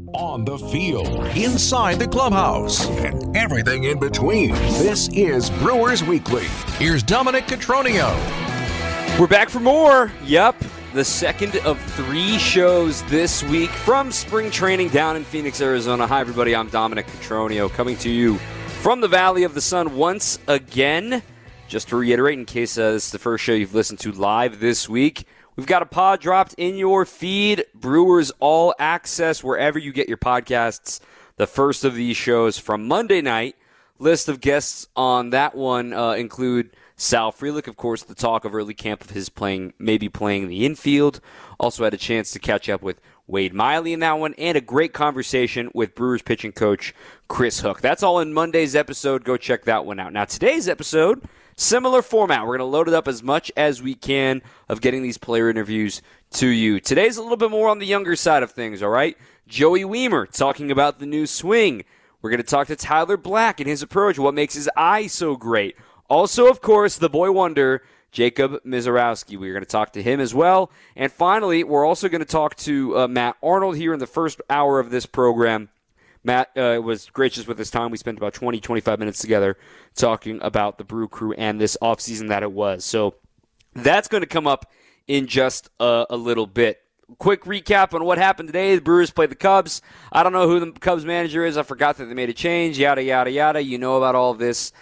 on the field, inside the clubhouse, and everything in between. This is Brewers Weekly. Here's Dominic Cotroneo. We're back for more. Yep, the second of 3 shows this week from spring training down in Phoenix, Arizona. Hi, everybody. I'm Dominic Cotroneo coming to you from the Valley of the Sun once again. Just to reiterate, in case this is the first show you've listened to live this week, we've got a pod dropped in your feed, Brewers All Access, wherever you get your podcasts. The first of these shows from Monday night. List of guests on that one include Sal Frelick, of course, the talk of early camp of his maybe playing the infield. Also had a chance to catch up with Wade Miley in that one, and a great conversation with Brewers pitching coach Chris Hook. That's all in Monday's episode. Go check that one out. Now, today's episode, similar format. We're going to load it up as much as we can of getting these player interviews to you. Today's a little bit more on the younger side of things, all right? Joey Wiemer talking about the new swing. We're going to talk to Tyler Black and his approach, what makes his eye so great. Also, of course, the boy wonder, Jacob Misiorowski. We're going to talk to him as well. And finally, we're also going to talk to Matt Arnold here in the first hour of this program. Matt was gracious with his time. We spent about 20, 25 minutes together talking about the Brew Crew and this offseason that it was. So that's going to come up in just a little bit. Quick recap on what happened today. The Brewers played the Cubs. I don't know who the Cubs manager is. I forgot that they made a change. Yada, yada, yada. You know about all of this.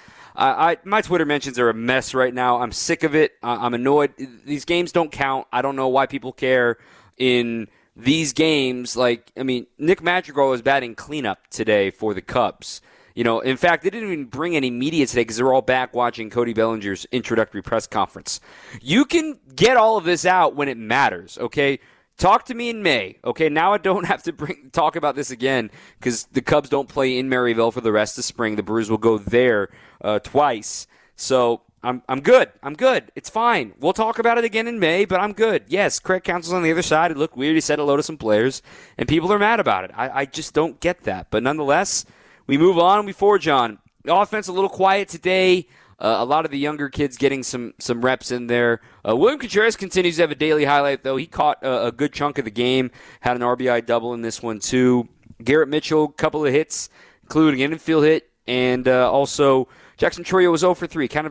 My Twitter mentions are a mess right now. I'm sick of it. I'm annoyed. These games don't count. I don't know why people care in these games. Nick Madrigal was batting cleanup today for the Cubs. In fact, they didn't even bring any media today because they're all back watching Cody Bellinger's introductory press conference. You can get all of this out when it matters, okay? Talk to me in May, okay? Now I don't have to talk about this again because the Cubs don't play in Maryville for the rest of spring. The Brewers will go there twice. So I'm good. I'm good. It's fine. We'll talk about it again in May, but I'm good. Yes, Craig Counsell's on the other side. It looked weird. He said hello to some players, and people are mad about it. I just don't get that. But nonetheless, we move on. We forge on. The offense a little quiet today. A lot of the younger kids getting some reps in there. William Contreras continues to have a daily highlight, though. He caught a good chunk of the game, had an RBI double in this one, too. Garrett Mitchell, a couple of hits, including an infield hit, and also Jackson Chourio was 0 for 3. Kind of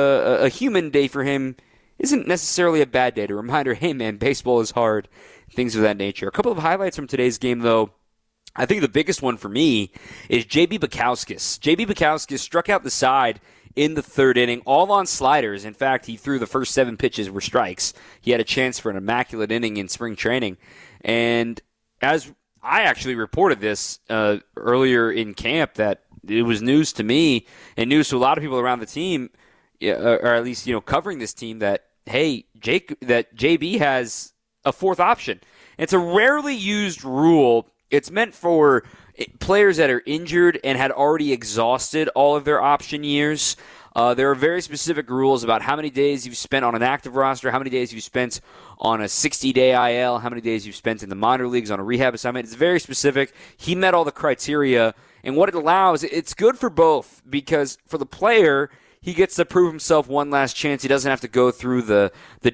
a human day for him. Isn't necessarily a bad day. A reminder, hey, man, baseball is hard, things of that nature. A couple of highlights from today's game, though. I think the biggest one for me is J.B. Bukowskis. J.B. Bukowskis struck out the side in the third inning, all on sliders. In fact, he threw the first 7 pitches were strikes. He had a chance for an immaculate inning in spring training. And as I actually reported this earlier in camp, that it was news to me and news to a lot of people around the team, or at least covering this team, that, hey, that JB has a fourth option. It's a rarely used rule. It's meant for players that are injured and had already exhausted all of their option years. There are very specific rules about how many days you've spent on an active roster, how many days you've spent on a 60-day IL, how many days you've spent in the minor leagues on a rehab assignment. It's very specific. He met all the criteria, and what it allows, it's good for both, because for the player, he gets to prove himself one last chance. He doesn't have to go through the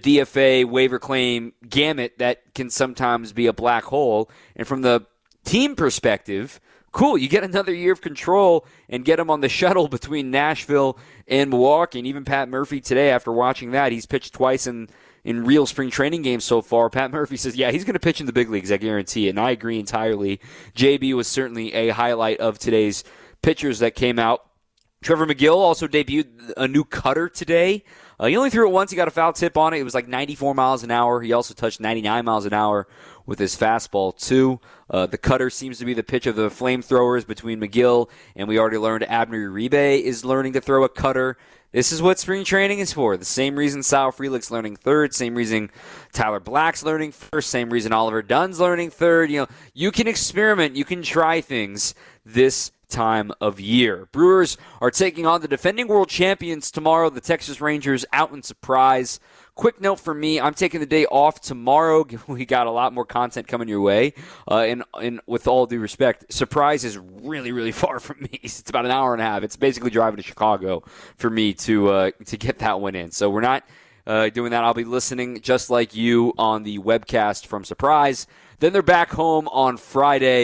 DFA waiver claim gamut that can sometimes be a black hole. And from the team perspective, cool, you get another year of control and get him on the shuttle between Nashville and Milwaukee. And even Pat Murphy today, after watching that, he's pitched twice in real spring training games so far. Pat Murphy says, yeah, he's going to pitch in the big leagues, I guarantee it. And I agree entirely. JB was certainly a highlight of today's pitchers that came out. Trevor McGill also debuted a new cutter today. He only threw it once. He got a foul tip on it. It was like 94 miles an hour. He also touched 99 miles an hour with his fastball, too. The cutter seems to be the pitch of the flamethrowers between McGill, and we already learned Abner Uribe is learning to throw a cutter. This is what spring training is for. The same reason Sal Frelick's learning third, same reason Tyler Black's learning first, same reason Oliver Dunn's learning third. You can experiment. You can try things this time of year. Brewers are taking on the defending world champions tomorrow, the Texas Rangers, out in Surprise. Quick note for me, I'm taking the day off tomorrow. We got a lot more content coming your way. And with all due respect, Surprise is really, really far from me. It's about an hour and a half. It's basically driving to Chicago for me to get that one in. So we're not doing that. I'll be listening just like you on the webcast from Surprise. Then they're back home on Friday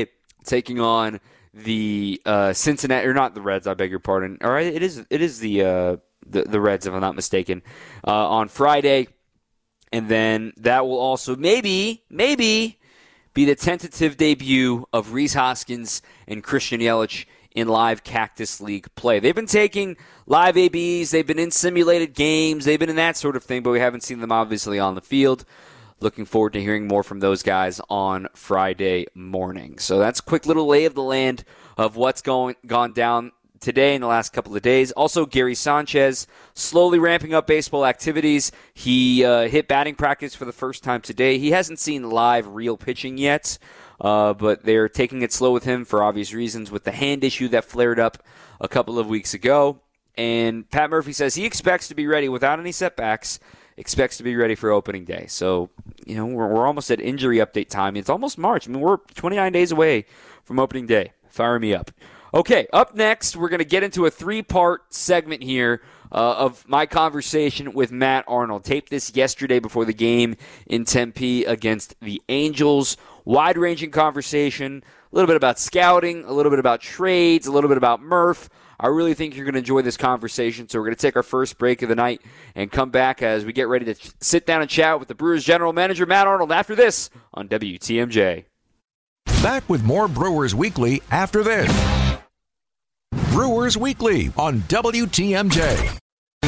taking on the Cincinnati, or not the Reds, I beg your pardon. All right, it is the Reds, if I'm not mistaken, on Friday. And then that will also maybe be the tentative debut of Rhys Hoskins and Christian Yelich in live Cactus League play. They've been taking live ABs, they've been in simulated games, they've been in that sort of thing, but we haven't seen them obviously on the field. Looking forward to hearing more from those guys on Friday morning. So that's a quick little lay of the land of what's gone down today in the last couple of days. Also, Gary Sanchez slowly ramping up baseball activities. He hit batting practice for the first time today. He hasn't seen live real pitching yet, but they're taking it slow with him for obvious reasons with the hand issue that flared up a couple of weeks ago. And Pat Murphy says he expects to be ready without any setbacks, expects to be ready for opening day. So, we're almost at injury update time. It's almost March. We're 29 days away from opening day. Fire me up. Okay, up next, we're going to get into a 3-part segment here of my conversation with Matt Arnold. Taped this yesterday before the game in Tempe against the Angels. Wide-ranging conversation, a little bit about scouting, a little bit about trades, a little bit about Murph. I really think you're going to enjoy this conversation, so we're going to take our first break of the night and come back as we get ready to sit down and chat with the Brewers general manager, Matt Arnold, after this on WTMJ. Back with more Brewers Weekly after this. Brewers Weekly on WTMJ.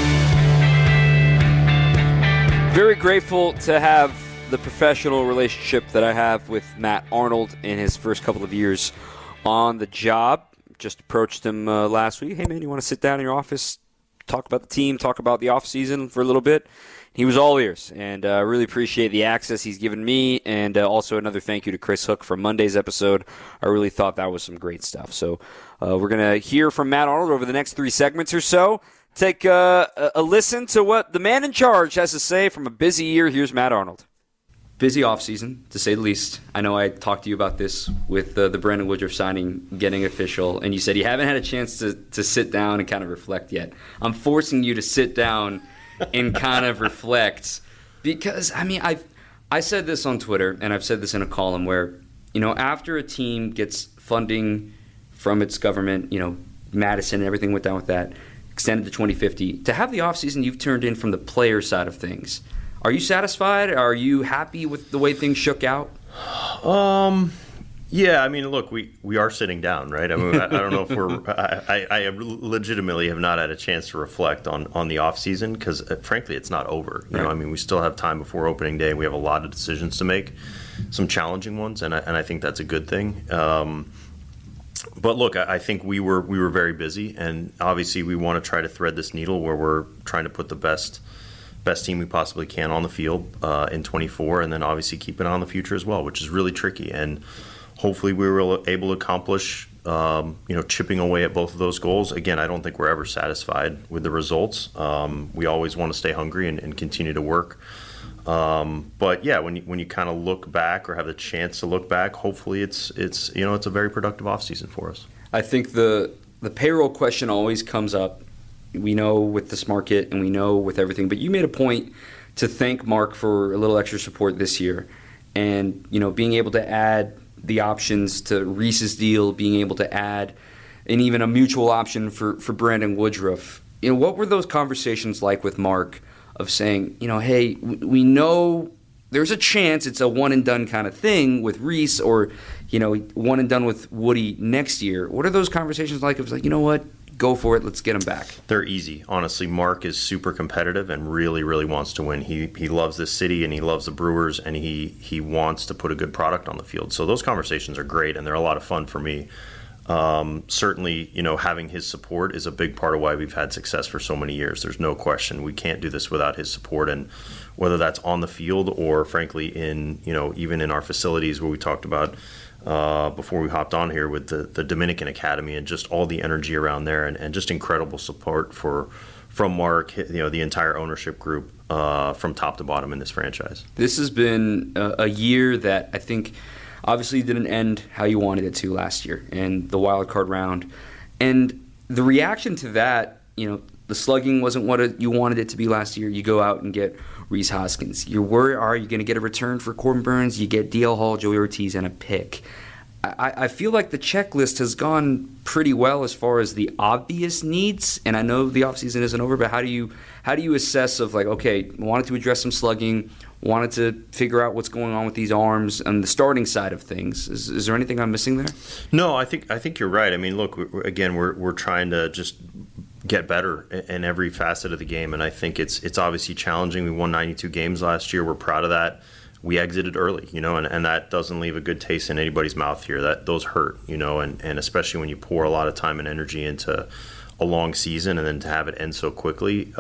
Very grateful to have the professional relationship that I have with Matt Arnold in his first couple of years on the job. Just approached him last week. Hey, man, you want to sit down in your office, talk about the team, talk about the offseason for a little bit? He was all ears, and I really appreciate the access he's given me, and also another thank you to Chris Hook for Monday's episode. I really thought that was some great stuff. So we're going to hear from Matt Arnold over the next 3 segments or so. Take a listen to what the man in charge has to say from a busy year. Here's Matt Arnold. Busy offseason, to say the least. I know I talked to you about this with the Brandon Woodruff signing getting official, and you said you haven't had a chance to sit down and kind of reflect yet. I'm forcing you to sit down and kind of reflect because, I said this on Twitter, and I've said this in a column where, after a team gets funding from its government, Madison and everything went down with that, extended to 2050, to have the offseason you've turned in from the player side of things. Are you satisfied? Are you happy with the way things shook out? Yeah, look, we are sitting down, right? I don't know if I legitimately have not had a chance to reflect on the off season because, frankly, it's not over. You know, we still have time before opening day. We have a lot of decisions to make, some challenging ones, and I think that's a good thing. But look, I think we were very busy, and obviously we want to try to thread this needle where we're trying to put the best team we possibly can on the field in 24, and then obviously keep it on the future as well, which is really tricky. And hopefully we were able to accomplish, chipping away at both of those goals. Again, I don't think we're ever satisfied with the results. We always want to stay hungry and continue to work. But yeah, when you kind of look back or have the chance to look back, hopefully it's a very productive offseason for us. I think the payroll question always comes up. We know with this market and we know with everything, but you made a point to thank Mark for a little extra support this year, and being able to add the options to Rhys's deal, being able to add and even a mutual option for Brandon Woodruff. What were those conversations like with Mark of saying, hey, we know there's a chance it's a one and done kind of thing with Rhys, or one and done with Woody next year. What are those conversations like? It was like, you know what? Go for it. Let's get him back. They're easy. Honestly, Mark is super competitive and really, really wants to win. He loves this city and he loves the Brewers, and he wants to put a good product on the field. So those conversations are great, and they're a lot of fun for me. Certainly, having his support is a big part of why we've had success for so many years. There's no question. We can't do this without his support, and whether that's on the field or, frankly, in even in our facilities where we talked about before we hopped on here with the Dominican Academy and just all the energy around there, and just incredible support from Mark, the entire ownership group from top to bottom in this franchise. This has been a year that I think obviously didn't end how you wanted it to last year, and the wild card round, and the reaction to that. The slugging wasn't what you wanted it to be last year. You go out and get Rhys Hoskins. You're worried, are you going to get a return for Corbin Burns? You get DL Hall, Joey Ortiz, and a pick. I feel like the checklist has gone pretty well as far as the obvious needs, and I know the offseason isn't over, but how do you assess of like, okay, wanted to address some slugging, wanted to figure out what's going on with these arms and the starting side of things. Is there anything I'm missing there? No, I think you're right. I mean, look, we're trying to just get better in every facet of the game, and I think it's obviously challenging. We won 92 games last year. We're proud of that. We exited early, and that doesn't leave a good taste in anybody's mouth here. Those hurt, and especially when you pour a lot of time and energy into a long season and then to have it end so quickly.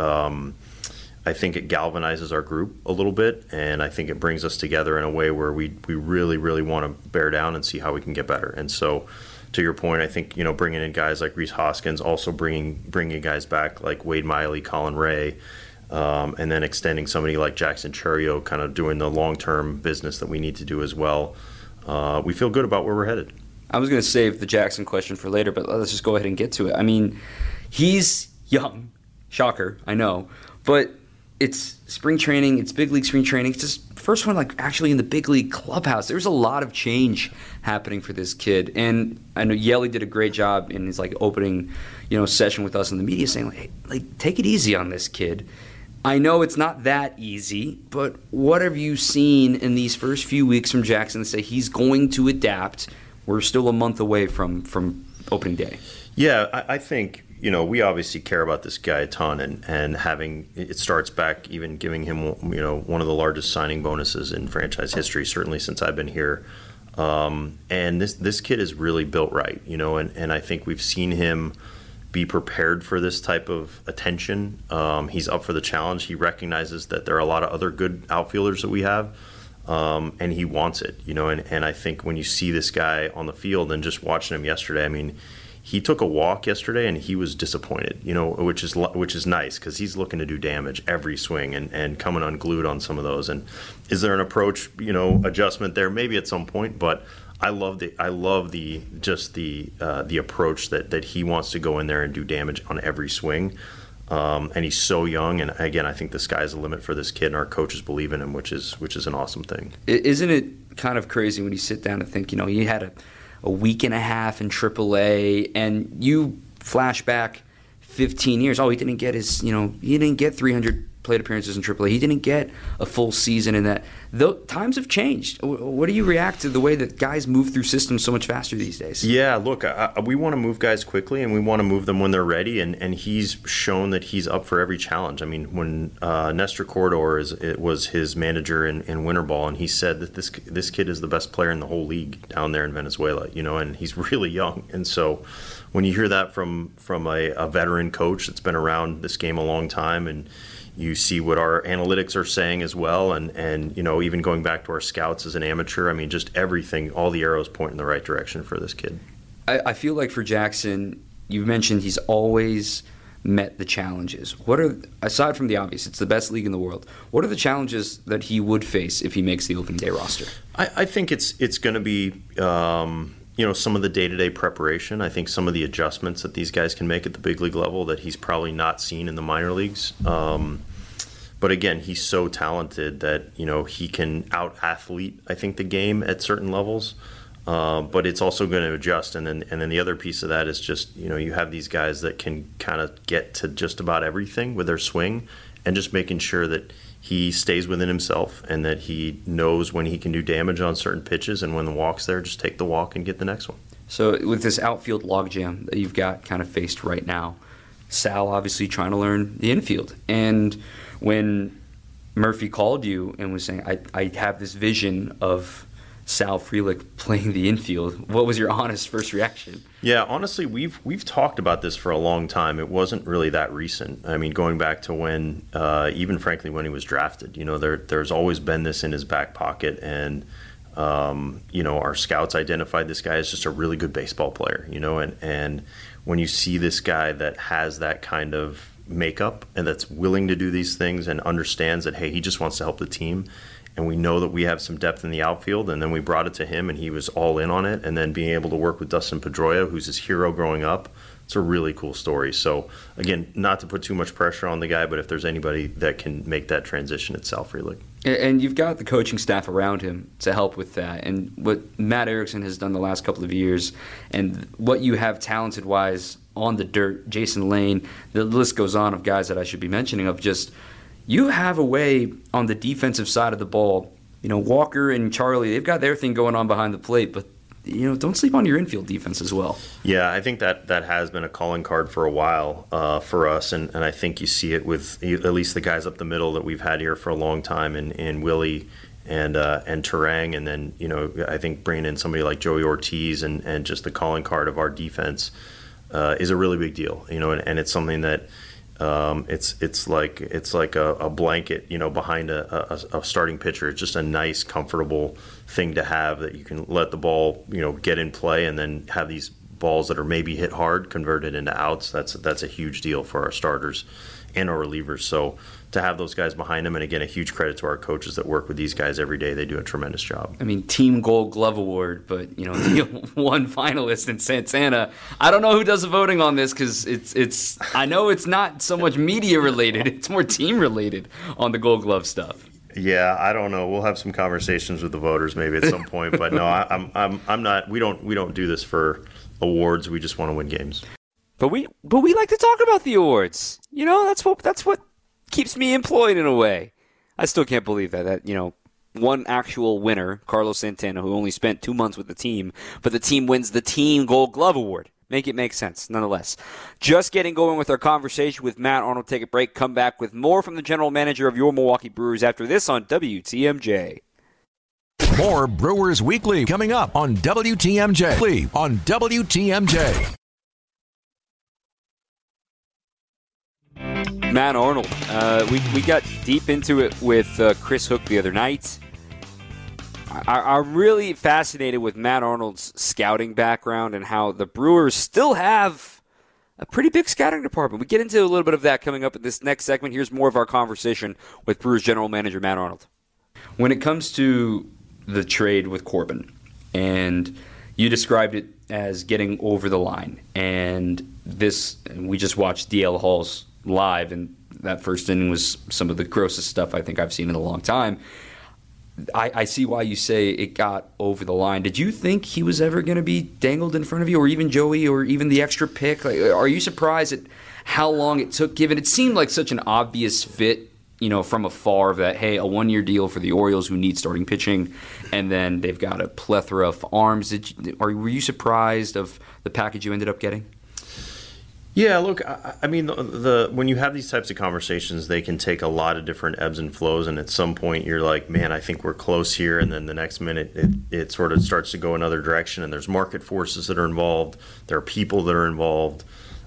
I think it galvanizes our group a little bit, and I think it brings us together in a way where we really, really want to bear down and see how we can get better. And so, to your point, I think bringing in guys like Rhys Hoskins, also bringing guys back like Wade Miley, Colin Ray, and then extending somebody like Jackson Churio, kind of doing the long-term business that we need to do as well. We feel good about where we're headed. I was going to save the Jackson question for later, but let's just go ahead and get to it. I mean, he's young. Shocker, I know. But it's spring training. It's big league spring training. It's his first one actually in the big league clubhouse. There's a lot of change happening for this kid. And I know Yelly did a great job in his opening session with us in the media saying, hey, take it easy on this kid. I know it's not that easy, but what have you seen in these first few weeks from Jackson to say he's going to adapt? We're still a month away from opening day. Yeah, I think, we obviously care about this guy a ton, and having it starts back even giving him, one of the largest signing bonuses in franchise history, certainly since I've been here. And this kid is really built right, and I think we've seen him be prepared for this type of attention. He's up for the challenge. He recognizes that there are a lot of other good outfielders that we have, and he wants it, and I think when you see this guy on the field and just watching him yesterday, I mean, he took a walk yesterday and he was disappointed, which is nice because he's looking to do damage every swing and coming unglued on some of those. And is there an approach, adjustment there? Maybe at some point, but I love the approach that he wants to go in there and do damage on every swing. And he's so young, and again, I think the sky's the limit for this kid, and our coaches believe in him, which is an awesome thing. Isn't it kind of crazy when you sit down and think, he had a week and a half in AAA, and you flash back 15 years. Oh, he didn't get he didn't get 300 plate appearances in AAA. He didn't get a full season in that. Though times have changed. What do you react to the way that guys move through systems so much faster these days? Yeah, look, we want to move guys quickly, and we want to move them when they're ready, and he's shown that he's up for every challenge. I mean, when Nestor Corredor was his manager in winter ball, and he said that this kid is the best player in the whole league down there in Venezuela, and he's really young. And so when you hear that from a veteran coach that's been around this game a long time, and you see what our analytics are saying as well, and even going back to our scouts as an amateur, I mean, just everything, all the arrows point in the right direction for this kid. I feel like for Jackson, you've mentioned he's always met the challenges. What are, aside from the obvious, it's the best league in the world, what are the challenges that he would face if he makes the opening day roster? I think it's going to be some of the day-to-day preparation. I think some of the adjustments that these guys can make at the big league level that he's probably not seen in the minor leagues. But again, he's so talented that he can out-athlete, I think, the game at certain levels. But it's also going to adjust, and then the other piece of that is just you have these guys that can kind of get to just about everything with their swing, and just making sure that he stays within himself and that he knows when he can do damage on certain pitches, and when the walk's there, just take the walk and get the next one. So with this outfield logjam that you've got kind of faced right now, Sal obviously trying to learn the infield. And when Murphy called you and was saying, I have this vision of Sal Frelick playing the infield, what was your honest first reaction? Yeah, honestly, we've talked about this for a long time. It wasn't really that recent. I mean, going back to when, even frankly, when he was drafted, there's always been this in his back pocket, and our scouts identified this guy as just a really good baseball player, and when you see this guy that has that kind of makeup and that's willing to do these things and understands that, hey, he just wants to help the team, and we know that we have some depth in the outfield, and then we brought it to him and he was all in on it, and then being able to work with Dustin Pedroia, who's his hero growing up, it's a really cool story. So again, not to put too much pressure on the guy, but if there's anybody that can make that transition, it's Sal Frelick. And you've got the coaching staff around him to help with that. And what Matt Erickson has done the last couple of years, and what you have talented-wise on the dirt, Jason Lane, the list goes on of guys that I should be mentioning, of just you have a way on the defensive side of the ball. Walker and Charlie, they've got their thing going on behind the plate, but don't sleep on your infield defense as well. Yeah, I think that has been a calling card for a while for us, and I think you see it with at least the guys up the middle that we've had here for a long time, in Willie and Turang, and then I think bringing in somebody like Joey Ortiz and just the calling card of our defense is a really big deal. And it's something that it's like a blanket behind a starting pitcher. It's just a nice, comfortable thing to have, that you can let the ball get in play and then have these balls that are maybe hit hard converted into outs. That's a huge deal for our starters and our relievers. So to have those guys behind them, and again, a huge credit to our coaches that work with these guys every day. They do a tremendous job. I mean, Team Gold Glove Award, but one finalist in Santana. I don't know who does the voting on this, because it's I know it's not so much media related; it's more team related on the Gold Glove stuff. Yeah, I don't know. We'll have some conversations with the voters maybe at some point, but no, I'm not. We don't do this for awards. We just want to win games. But we like to talk about the awards. That's what keeps me employed in a way. I still can't believe that one actual winner, Carlos Santana, who only spent 2 months with the team, but the team wins the Team Gold Glove Award. Make it make sense, nonetheless. Just getting going with our conversation with Matt Arnold. Take a break. Come back with more from the general manager of your Milwaukee Brewers after this on WTMJ. More Brewers Weekly coming up on WTMJ. On WTMJ. Matt Arnold. We got deep into it with Chris Hook the other night. I'm really fascinated with Matt Arnold's scouting background and how the Brewers still have a pretty big scouting department. We get into a little bit of that coming up in this next segment. Here's more of our conversation with Brewers general manager Matt Arnold. When it comes to the trade with Corbin, and you described it as getting over the line, and we just watched DL Hall's live, and that first inning was some of the grossest stuff I think I've seen in a long time. I see why you say it got over the line. Did you think he was ever going to be dangled in front of you, or even Joey, or even the extra pick? Are you surprised at how long it took, given it seemed like such an obvious fit, from afar, that, hey, a one-year deal for the Orioles who need starting pitching, and then they've got a plethora of arms. Were you surprised of the package you ended up getting? Yeah, look, I mean, when you have these types of conversations, they can take a lot of different ebbs and flows, and at some point you're like, man, I think we're close here, and then the next minute it sort of starts to go another direction, and there's market forces that are involved, there are people that are involved,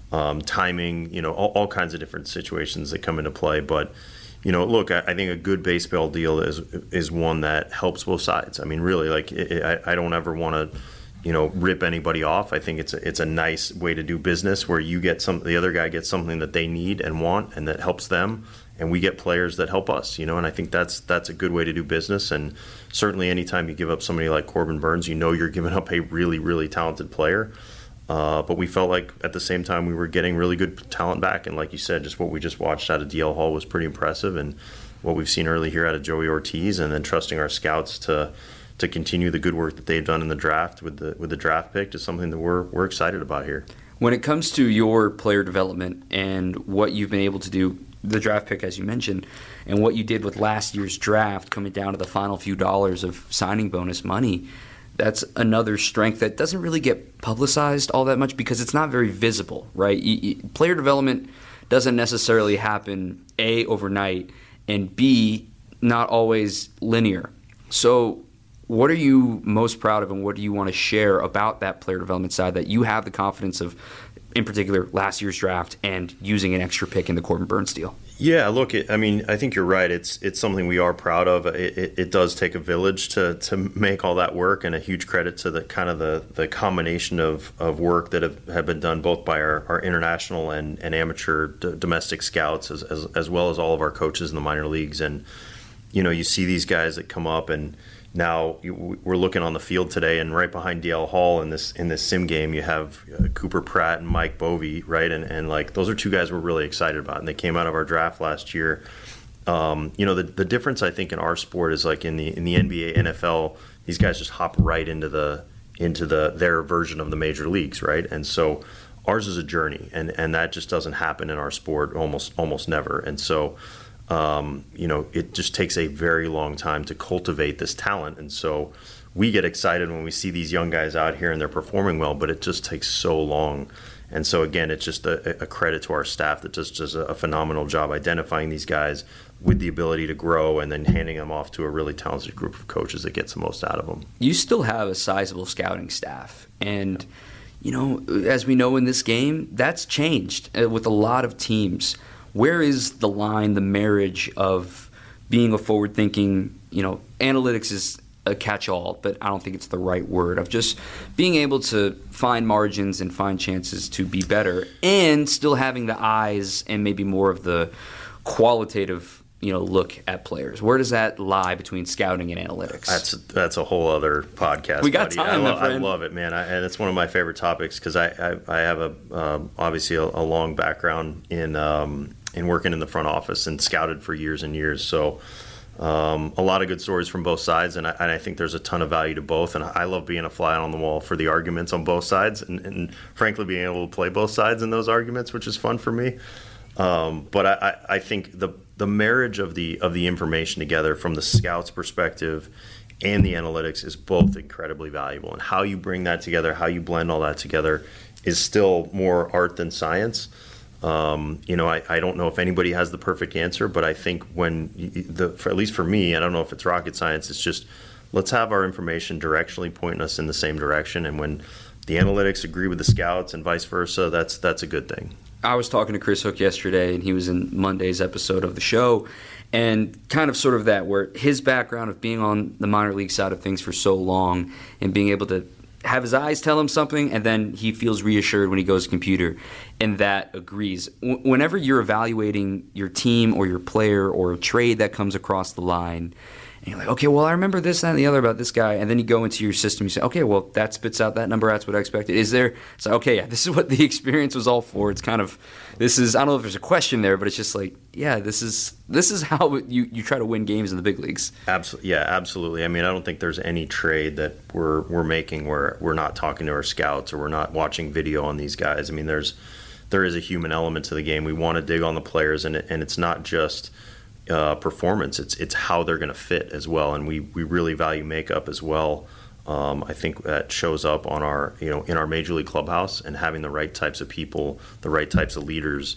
timing, all kinds of different situations that come into play. But, look, I think a good baseball deal is one that helps both sides. I mean, really, I don't ever want to rip anybody off. I think it's a nice way to do business, where you get the other guy gets something that they need and want, and that helps them, and we get players that help us. And I think that's a good way to do business. And certainly, anytime you give up somebody like Corbin Burnes, you're giving up a really, really talented player. But we felt like at the same time we were getting really good talent back, and like you said, just what we just watched out of DL Hall was pretty impressive, and what we've seen early here out of Joey Ortiz, and then trusting our scouts to continue the good work that they've done in the draft with the draft pick is something that we're excited about here. When it comes to your player development and what you've been able to do, the draft pick, as you mentioned, and what you did with last year's draft, coming down to the final few dollars of signing bonus money, that's another strength that doesn't really get publicized all that much because it's not very visible, right? Player development doesn't necessarily happen, A, overnight, and B, not always linear. So what are you most proud of, and what do you want to share about that player development side that you have the confidence of, in particular, last year's draft and using an extra pick in the Corbin Burnes deal? Yeah, look, I think you're right. It's something we are proud of. It does take a village to make all that work, and a huge credit to the combination of work that have been done both by our international and amateur domestic scouts, as well as all of our coaches in the minor leagues. And you see these guys that come up, and now we're looking on the field today, and right behind DL Hall in this sim game, you have Cooper Pratt and Mike Bovee, right? And like those are two guys we're really excited about, and they came out of our draft last year, The difference I think in our sport is like in the NBA, NFL, these guys just hop right into their version of the major leagues, right? And so ours is a journey, and that just doesn't happen in our sport almost never. And so it just takes a very long time to cultivate this talent. And so we get excited when we see these young guys out here and they're performing well, but it just takes so long. And so, again, it's just a credit to our staff that just does a phenomenal job identifying these guys with the ability to grow and then handing them off to a really talented group of coaches that gets the most out of them. You still have a sizable scouting staff. And, as we know in this game, that's changed with a lot of teams. Where is the line, the marriage of being a forward-thinking, analytics is a catch-all, but I don't think it's the right word, of just being able to find margins and find chances to be better and still having the eyes and maybe more of the qualitative look at players. Where does that lie between scouting and analytics? That's a whole other podcast. We got buddy. time, my friend. I love it, man. And it's one of my favorite topics because I have obviously a long background in working in the front office and scouted for years and years. So a lot of good stories from both sides, and I think there's a ton of value to both. And I love being a fly on the wall for the arguments on both sides, and frankly being able to play both sides in those arguments, which is fun for me. But I think the marriage of the information together from the scout's perspective and the analytics is both incredibly valuable. And how you bring that together, how you blend all that together, is still more art than science. I don't know if anybody has the perfect answer, but I think at least for me, I don't know if it's rocket science. It's just let's have our information directionally pointing us in the same direction. And when the analytics agree with the scouts and vice versa, that's a good thing. I was talking to Chris Hook yesterday, and he was in Monday's episode of the show, and kind of sort of that where his background of being on the minor league side of things for so long and being able to have his eyes tell him something, and then he feels reassured when he goes to computer, and that agrees. Whenever you're evaluating your team or your player or a trade that comes across the line, and you're like, okay, well, I remember this, that, and the other about this guy, and then you go into your system, you say, okay, well, that spits out that number, that's what I expected. It's okay, yeah, this is what the experience was all for. It's kind of, I don't know if there's a question there, but it's just like, yeah, this is how you try to win games in the big leagues. Absolutely. I mean, I don't think there's any trade that we're making where we're not talking to our scouts or we're not watching video on these guys. I mean, there is a human element to the game. We want to dig on the players, and it's not just performance. It's how they're going to fit as well, and we really value makeup as well. I think that shows up on our in our major league clubhouse, and having the right types of people, the right types of leaders.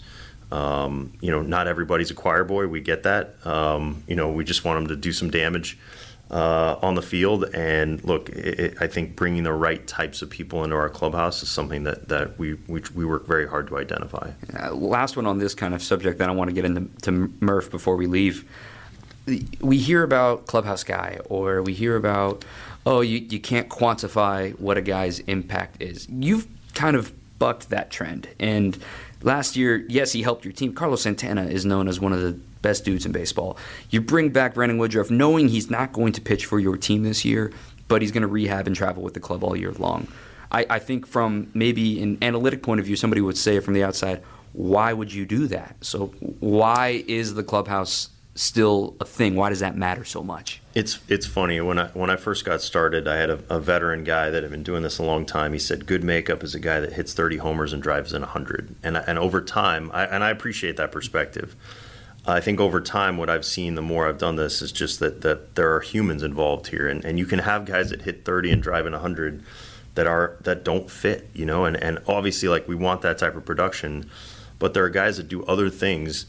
Not everybody's a choir boy. We get that. We just want them to do some damage on the field. And look, I think bringing the right types of people into our clubhouse is something that we work very hard to identify. Last one on this kind of subject, then I want to get into Murph before we leave. We hear about clubhouse guy, or we hear about, you can't quantify what a guy's impact is. You've kind of bucked that trend. And last year, yes, he helped your team. Carlos Santana is known as one of the best dudes in baseball. You bring back Brandon Woodruff knowing he's not going to pitch for your team this year, but he's going to rehab and travel with the club all year long. I think from maybe an analytic point of view, somebody would say it from the outside, why would you do that? So why is the clubhouse still a thing? Why does that matter so much? It's funny. When I first got started, I had a veteran guy that had been doing this a long time. He said, good makeup is a guy that hits 30 homers and drives in 100. And over time, I appreciate that perspective. I think over time, what I've seen, the more I've done this, is just that there are humans involved here, and you can have guys that hit 30 and drive in 100 that don't fit, and obviously, like, we want that type of production, but there are guys that do other things,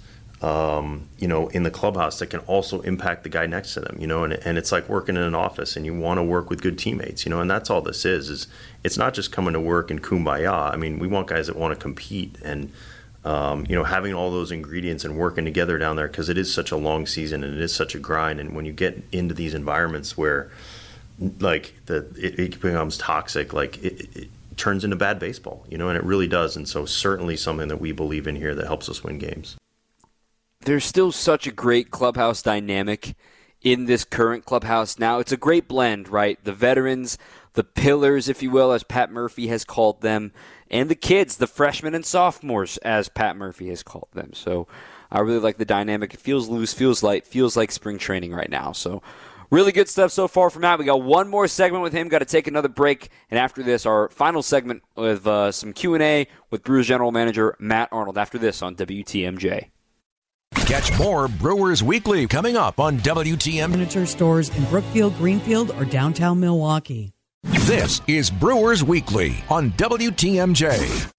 in the clubhouse that can also impact the guy next to them, and it's like working in an office, and you want to work with good teammates, and that's all this is it's not just coming to work and kumbaya. I mean, we want guys that want to compete, and having all those ingredients and working together down there, because it is such a long season and it is such a grind. And when you get into these environments where, like, it becomes toxic, like it turns into bad baseball, and it really does. And so certainly something that we believe in here that helps us win games. There's still such a great clubhouse dynamic in this current clubhouse now. It's a great blend, right? The veterans, the pillars, if you will, as Pat Murphy has called them, and the kids, the freshmen and sophomores, as Pat Murphy has called them. So I really like the dynamic. It feels loose, feels light, feels like spring training right now. So really good stuff so far from Matt. We got one more segment with him. Got to take another break. And after this, our final segment with some Q&A with Brewers General Manager Matt Arnold. After this on WTMJ. Catch more Brewers Weekly coming up on WTM. Furniture stores in Brookfield, Greenfield, or downtown Milwaukee. This is Brewers Weekly on WTMJ.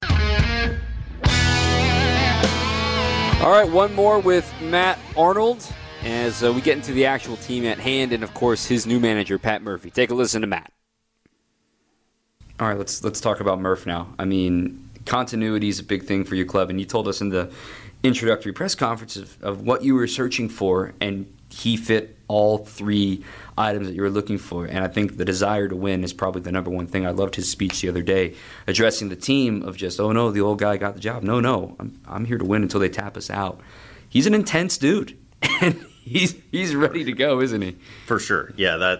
All right, one more with Matt Arnold as we get into the actual team at hand and, of course, his new manager, Pat Murphy. Take a listen to Matt. All right, let's talk about Murph now. I mean, continuity is a big thing for your club, and you told us in the introductory press conference of what you were searching for, and he fit all three items that you were looking for. And I think the desire to win is probably the number one thing. I loved his speech the other day addressing the team of just, oh, no, the old guy got the job. No, I'm here to win until they tap us out. He's an intense dude, and he's ready to go, isn't he? For sure. Yeah,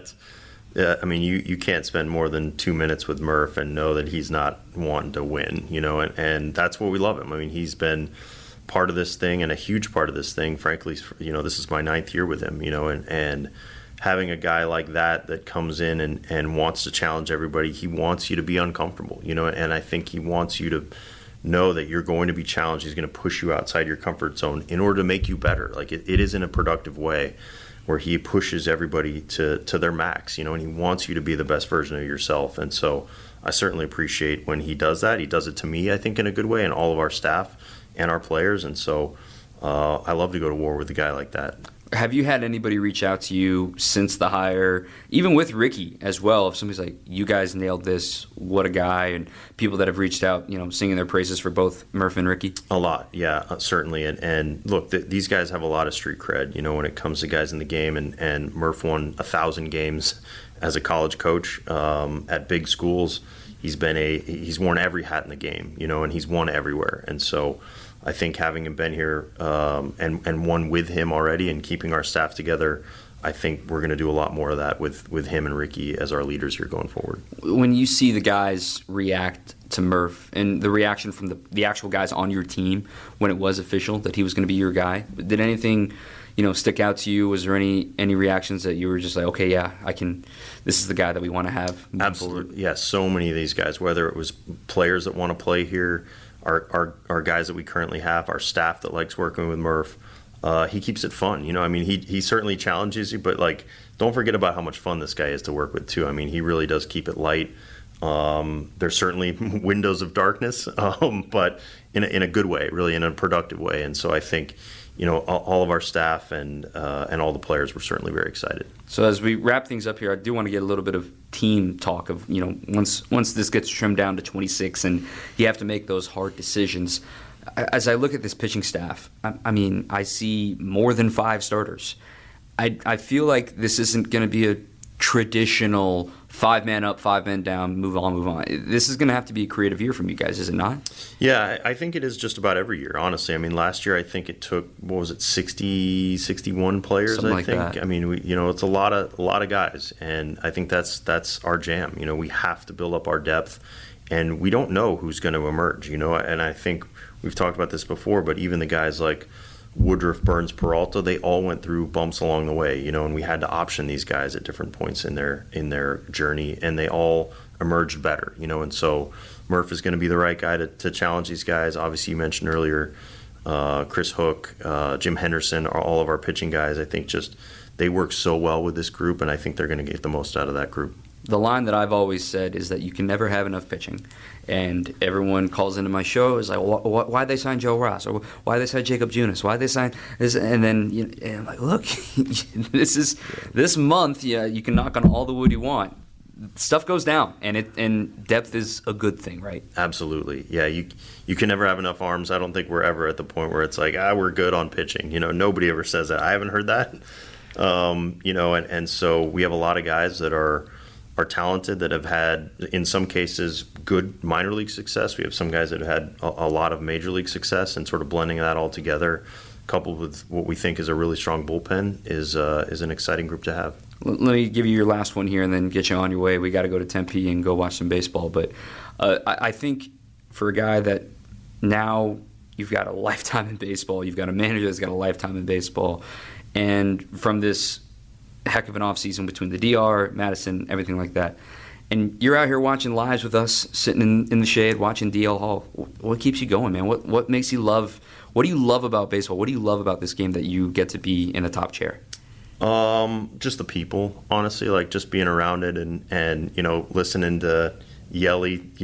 I mean, you can't spend more than 2 minutes with Murph and know that he's not wanting to win, and that's what we love him. I mean, he's been part of this thing and a huge part of this thing. Frankly, this is my 9th year with him, and having a guy like that comes in and wants to challenge everybody. He wants you to be uncomfortable, and I think he wants you to know that you're going to be challenged. He's going to push you outside your comfort zone in order to make you better. Like it is in a productive way where he pushes everybody to their max, and he wants you to be the best version of yourself. And so I certainly appreciate when he does that. He does it to me, I think, in a good way, and all of our staff and our players. And so I love to go to war with a guy like that. Have you had anybody reach out to you since the hire, even with Ricky as well? If somebody's like, you guys nailed this, what a guy, and people that have reached out, singing their praises for both Murph and Ricky? A lot, yeah, certainly. And look, these guys have a lot of street cred, when it comes to guys in the game. And Murph won 1,000 games as a college coach at big schools. He's worn every hat in the game, and he's won everywhere. And so I think having him been here and won with him already and keeping our staff together, I think we're going to do a lot more of that with him and Ricky as our leaders here going forward. When you see the guys react to Murph and the reaction from the actual guys on your team when it was official that he was going to be your guy, did anything stick out to you? Was there any reactions that you were just like, okay, yeah, this is the guy that we want to have moving Absolutely. forward? Yeah, so many of these guys, whether it was players that want to play here, our guys that we currently have, our staff that likes working with Murph, he keeps it fun. I mean, he certainly challenges you, but don't forget about how much fun this guy is to work with too. I mean, he really does keep it light. There's certainly windows of darkness, but in a good way, really in a productive way. And so I think all of our staff and all the players were certainly very excited. So as we wrap things up here, I do want to get a little bit of team talk of, once this gets trimmed down to 26 and you have to make those hard decisions. As I look at this pitching staff, I mean, I see more than 5 starters. I feel like this isn't going to be a traditional 5-man up, 5-man down, move on. This is going to have to be a creative year from you guys, is it not? Yeah, I think it is just about every year, honestly. I mean, last year I think it took, 60, 61 players, Something I like think. that. I mean, it's a lot of guys, and I think that's our jam. We have to build up our depth, and we don't know who's going to emerge, and I think we've talked about this before, but even the guys like Woodruff, Burns, Peralta, they all went through bumps along the way, and we had to option these guys at different points in their journey, and they all emerged better, and so Murph is going to be the right guy to challenge these guys. Obviously, you mentioned earlier Chris Hook, Jim Henderson are all of our pitching guys. I think just they work so well with this group, and I think they're going to get the most out of that group. The line that I've always said is that you can never have enough pitching. And everyone calls into my show is like, why'd they sign Joe Ross? Or why'd they sign Jacob Junis? Why'd they sign this? And then and I'm like, look, this month, you can knock on all the wood you want. Stuff goes down, and depth is a good thing, right? Absolutely. Yeah, you can never have enough arms. I don't think we're ever at the point where it's like, we're good on pitching. Nobody ever says that. I haven't heard that. And so we have a lot of guys that are talented, that have had, in some cases, good minor league success. We have some guys that have had a lot of major league success, and sort of blending that all together, coupled with what we think is a really strong bullpen, is an exciting group to have. Let me give you your last one here and then get you on your way. We got to go to Tempe and go watch some baseball. But I think for a guy that now you've got a lifetime in baseball. You've got a manager that's got a lifetime in baseball. And from this heck of an offseason between the DR, Madison, everything like that, and you're out here watching lives with us, sitting in the shade, watching DL Hall. What keeps you going, man? What makes you love? What do you love about baseball? What do you love about this game that you get to be in the top chair? Just the people, honestly, like just being around it and listening to yell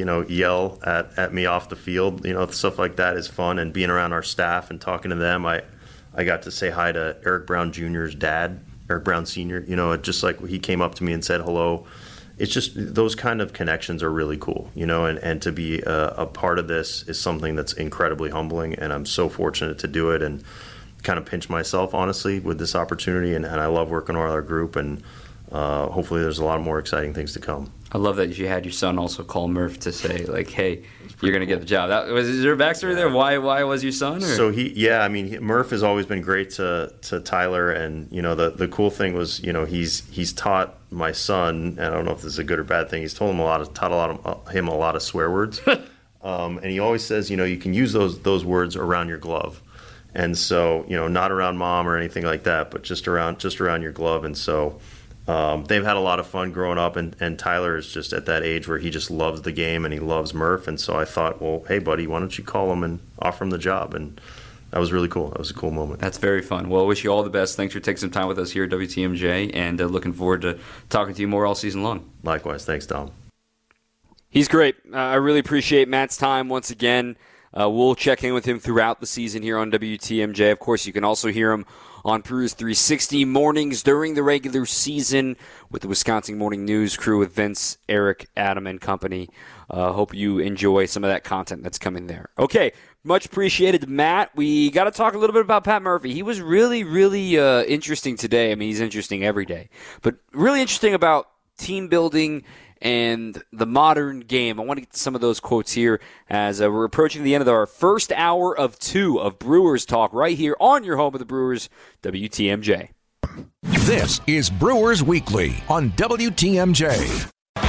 at me off the field, stuff like that is fun, and being around our staff and talking to them. I got to say hi to Eric Brown Jr.'s dad, Eric Brown Sr., just like he came up to me and said hello. It's just those kind of connections are really cool, and to be a part of this is something that's incredibly humbling, and I'm so fortunate to do it and kind of pinch myself, honestly, with this opportunity, and I love working with our group, and hopefully there's a lot more exciting things to come. I love that you had your son also call Murph to say, like, hey, you're going to get the job. Is there a backstory there? Why was your son? Or? So Murph has always been great to Tyler, and the cool thing was he's taught my son, and I don't know if this is a good or bad thing. He's taught him a lot of swear words, and he always says you can use those words around your glove, and so not around mom or anything like that, but just around your glove, and so. They've had a lot of fun growing up, and Tyler is just at that age where he just loves the game and he loves Murph. And so I thought, well, hey, buddy, why don't you call him and offer him the job? And that was really cool. That was a cool moment. That's very fun. Well, I wish you all the best. Thanks for taking some time with us here at WTMJ, and looking forward to talking to you more all season long. Likewise. Thanks, Dom. He's great. I really appreciate Matt's time once again. We'll check in with him throughout the season here on WTMJ. Of course, you can also hear him on Brewers 360 mornings during the regular season with the Wisconsin Morning News crew with Vince, Eric, Adam, and company. Hope you enjoy some of that content that's coming there. Okay, much appreciated, Matt. We got to talk a little bit about Pat Murphy. He was really, really interesting today. I mean, he's interesting every day, but really interesting about team building and the modern game. I want to get to some of those quotes here as we're approaching the end of our first hour of 2 of Brewers Talk right here on your home of the Brewers, WTMJ. This is Brewers Weekly on WTMJ.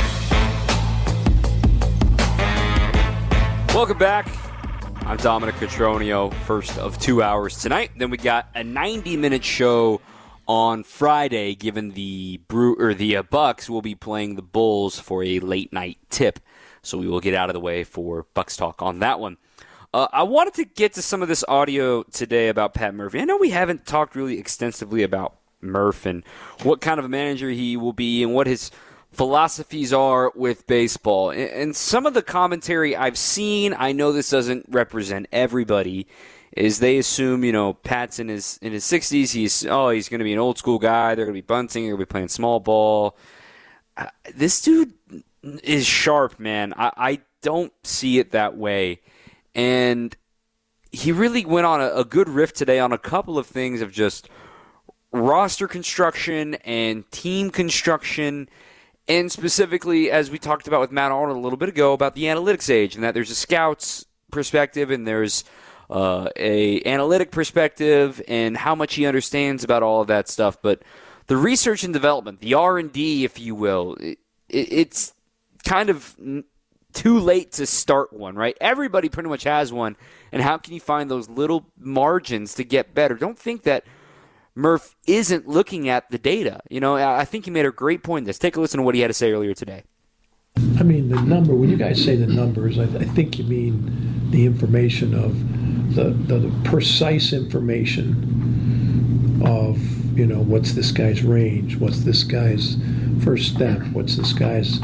Welcome back. I'm Dominic Cotroneo, first of 2 hours tonight. Then we got a 90-minute show on Friday, given the Bucks will be playing the Bulls for a late night tip, so we will get out of the way for Bucks talk on that one. I wanted to get to some of this audio today about Pat Murphy. I know we haven't talked really extensively about Murph and what kind of a manager he will be and what his philosophies are with baseball. And some of the commentary I've seen, I know this doesn't represent everybody, is they assume, Pat's in his 60s. He's going to be an old school guy. They're going to be bunting. They're going to be playing small ball. This dude is sharp, man. I don't see it that way. And he really went on a good riff today on a couple of things of just roster construction and team construction. And specifically, as we talked about with Matt Arnold a little bit ago, about the analytics age, and that there's a scout's perspective and there's a analytic perspective and how much he understands about all of that stuff. But the research and development, the R&D, if you will, it's kind of too late to start one, right? Everybody pretty much has one. And how can you find those little margins to get better? Don't think that Murph isn't looking at the data. I think he made a great point in this. Take a listen to what he had to say earlier today. I mean, the number, when you guys say the numbers, I think you mean the information of the precise information of, what's this guy's range, what's this guy's first step, what's this guy's,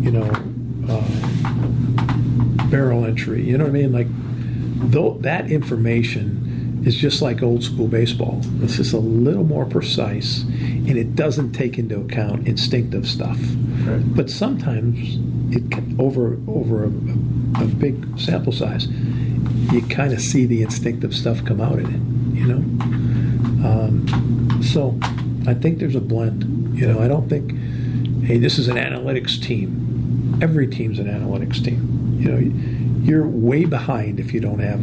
barrel entry. You know what I mean? Like, that information is just like old school baseball. It's just a little more precise, and it doesn't take into account instinctive stuff. Right. But sometimes it can, over a big sample size, you kind of see the instinctive stuff come out in it, So I think there's a blend. I don't think, hey, this is an analytics team. Every team's an analytics team. You're way behind if you don't have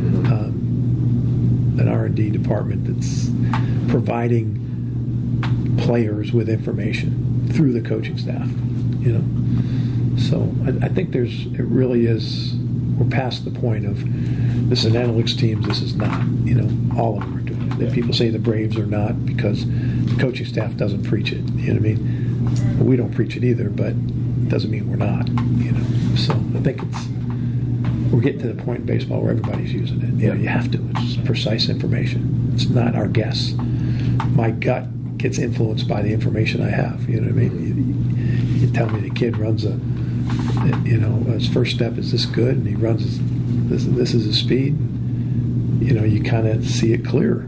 an R&D department that's providing players with information through the coaching staff. So I think it really is we're past the point of this is an analytics team, this is not. All of them are doing it. People say the Braves are not because the coaching staff doesn't preach it. You know what I mean? Well, we don't preach it either, but it doesn't mean we're not. So I think we're getting to the point in baseball where everybody's using it. You have to. It's precise information. It's not our guess. My gut gets influenced by the information I have. You know what I mean? You tell me the kid runs his first step is this good, and he runs this is his speed. You kind of see it clear.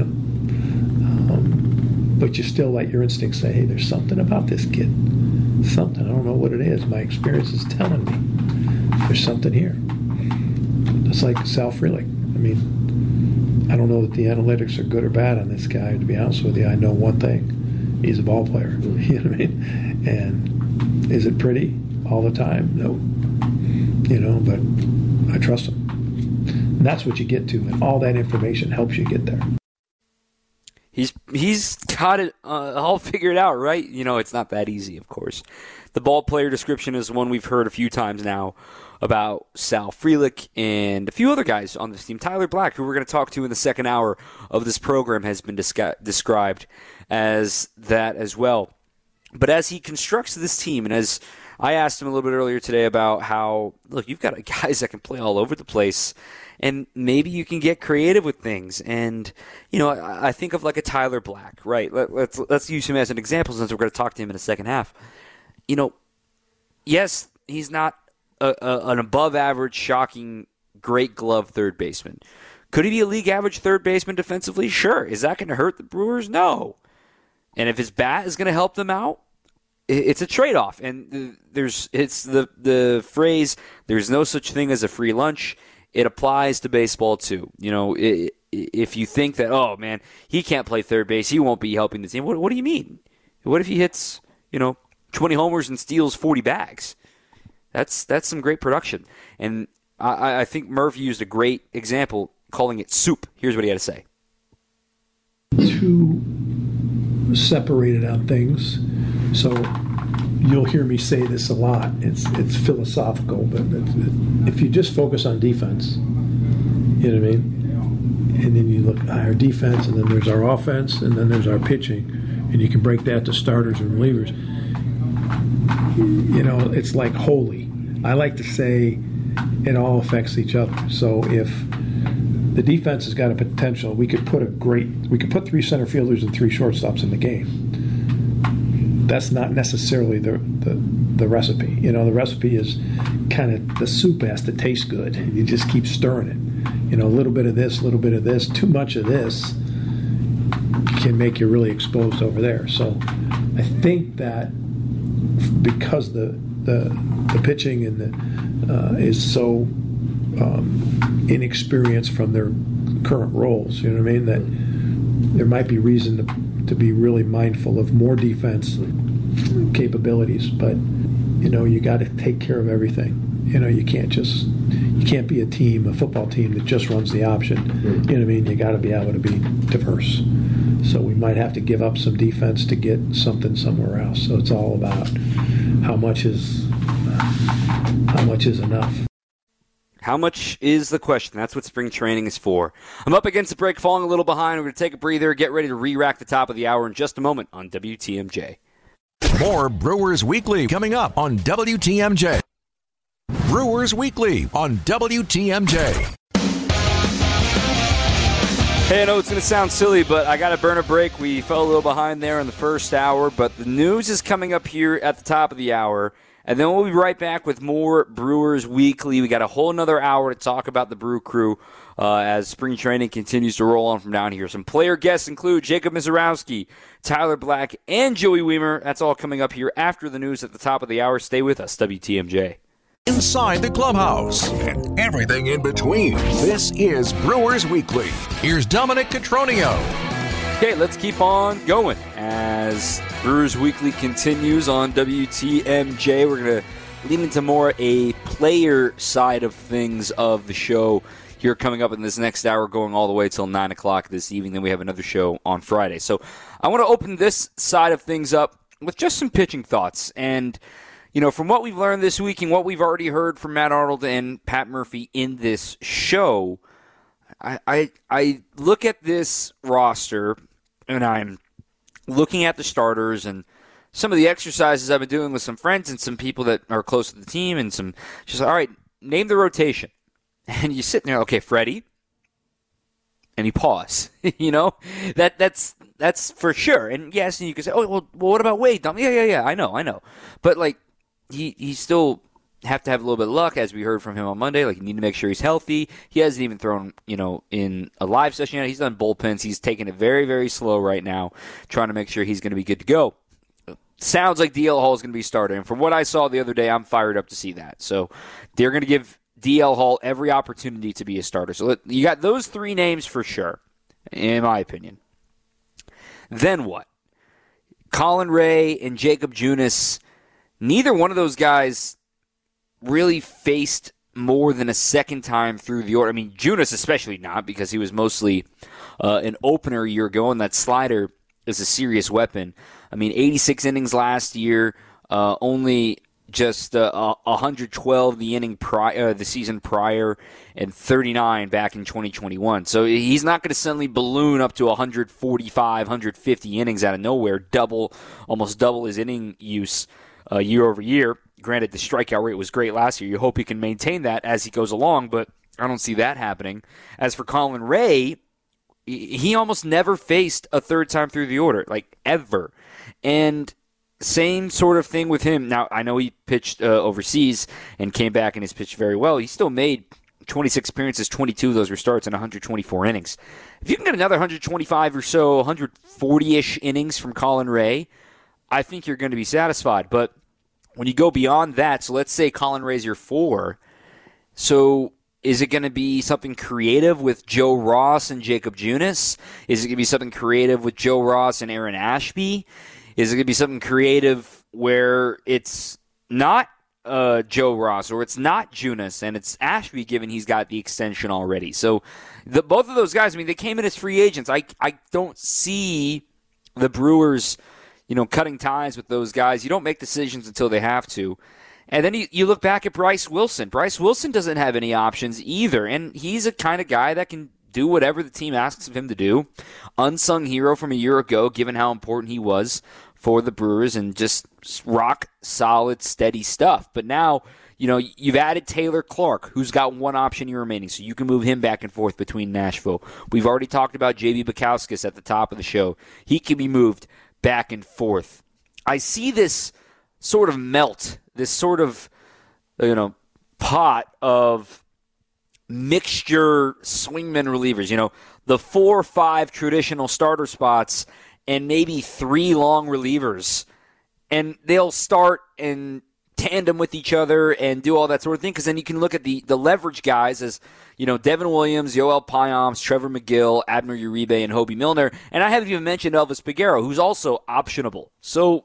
But you still let your instincts say, hey, there's something about this kid. Something. I don't know what it is. My experience is telling me there's something here. It's like Sal Frelick. I don't know that the analytics are good or bad on this guy. To be honest with you, I know one thing: he's a ball player. You know what I mean? And is it pretty all the time? No. But I trust him. And that's what you get to, and all that information helps you get there. He's got it all figured out, right? It's not that easy, of course. The ball player description is one we've heard a few times now about Sal Frelick and a few other guys on this team. Tyler Black, who we're going to talk to in the second hour of this program, has been described as that as well. But as he constructs this team, and as I asked him a little bit earlier today about how, look, you've got guys that can play all over the place, and maybe you can get creative with things. And, I think of like a Tyler Black, right? Let's use him as an example since we're going to talk to him in the second half. Yes, he's not an above-average, shocking, great glove third baseman. Could he be a league-average third baseman defensively? Sure. Is that going to hurt the Brewers? No. And if his bat is going to help them out, it's a trade-off. And it's the phrase, there's no such thing as a free lunch. It applies to baseball, too. If you think that, oh, man, he can't play third base, he won't be helping the team. What do you mean? What if he hits, 20 homers and steals 40 bags? That's some great production. And I think Murph used a great example calling it soup. Here's what he had to say. Two separated out things. So you'll hear me say this a lot. It's philosophical, but if you just focus on defense, you know what I mean? And then you look at our defense, and then there's our offense, and then there's our pitching, and you can break that to starters and relievers. It's like holy. I like to say it all affects each other. So if the defense has got a potential, we could put 3 center fielders and 3 shortstops in the game. That's not necessarily the recipe. The recipe is kind of the soup has to taste good. You just keep stirring it. A little bit of this, a little bit of this. Too much of this can make you really exposed over there. So I think that because the pitching and is so inexperienced from their current roles, you know what I mean, that there might be reason to be really mindful of more defense capabilities. But you got to take care of everything. You can't be a football team that just runs the option. You know what I mean? You got to be able to be diverse. So we might have to give up some defense to get something somewhere else. So it's all about how much is enough. How much is the question? That's what spring training is for. I'm up against the break, falling a little behind. We're going to take a breather, get ready to re-rack the top of the hour in just a moment on WTMJ. More Brewers Weekly coming up on WTMJ. Brewers Weekly on WTMJ. Hey, I know it's going to sound silly, but I got to burn a break. We fell a little behind there in the first hour, but the news is coming up here at the top of the hour. And then we'll be right back with more Brewers Weekly. We got a whole another hour to talk about the Brew Crew as spring training continues to roll on from down here. Some player guests include Jacob Misiorowski, Tyler Black, and Joey Weimer. That's all coming up here after the news at the top of the hour. Stay with us, WTMJ. Inside the clubhouse and everything in between. This is Brewers Weekly. Here's Dominic Cotroneo. Okay, let's keep on going as Brewers Weekly continues on WTMJ. We're going to lean into more a player side of things of the show here coming up in this next hour, going all the way till 9 o'clock this evening. Then we have another show on Friday. So I want to open this side of things up with just some pitching thoughts. And, From what we've learned this week and what we've already heard from Matt Arnold and Pat Murphy in this show, I look at this roster and I'm looking at the starters and some of the exercises I've been doing with some friends and some people that are close to the team and just all right, name the rotation. And you sit there, okay, Freddie, and you pause. That's for sure. And yes, and you can say, oh, well, what about Wade? Yeah, I know. But he still have to have a little bit of luck, as we heard from him on Monday. You need to make sure he's healthy. He hasn't even thrown, in a live session yet. He's done bullpens. He's taking it very, very slow right now, trying to make sure he's going to be good to go. Sounds like DL Hall is going to be starting. And from what I saw the other day, I'm fired up to see that. So they're going to give DL Hall every opportunity to be a starter. So you got those three names for sure, in my opinion. Then what? Colin Ray and Jacob Junis, neither one of those guys really faced more than a second time through the order. I mean, Junis especially not, because he was mostly an opener a year ago, and that slider is a serious weapon. I mean, 86 innings last year, only just 112 the season prior, and 39 back in 2021. So he's not going to suddenly balloon up to 145, 150 innings out of nowhere, almost double his inning use year over year. Granted, the strikeout rate was great last year. You hope he can maintain that as he goes along, but I don't see that happening. As for Colin Ray, he almost never faced a third time through the order, ever. And same sort of thing with him. Now, I know he pitched overseas and came back and has pitched very well. He still made 26 appearances, 22 of those were starts in 124 innings. If you can get another 125 or so, 140-ish innings from Colin Ray, I think you're going to be satisfied. But when you go beyond that, so let's say Colin Ray's your 4, so is it going to be something creative with Joe Ross and Jacob Junis? Is it going to be something creative with Joe Ross and Aaron Ashby? Is it going to be something creative where it's not Joe Ross or it's not Junis and it's Ashby, given he's got the extension already? So both of those guys, I mean, they came in as free agents. I don't see the Brewers, cutting ties with those guys. You don't make decisions until they have to. And then you look back at Bryce Wilson. Bryce Wilson doesn't have any options either, and he's a kind of guy that can do whatever the team asks of him to do. Unsung hero from a year ago, given how important he was for the Brewers, and just rock solid, steady stuff. But now, you've added Taylor Clark, who's got one option year remaining, so you can move him back and forth between Nashville. We've already talked about J.B. Bukowskis at the top of the show. He can be moved back and forth. I see this sort of melt, this sort of, pot of mixture swingman relievers. The 4 or 5 traditional starter spots and maybe 3 long relievers. And they'll start in tandem with each other and do all that sort of thing, because then you can look at the leverage guys as, Devin Williams, Yoel Payamps, Trevor McGill, Abner Uribe, and Hobie Milner. And I haven't even mentioned Elvis Peguero, who's also optionable. So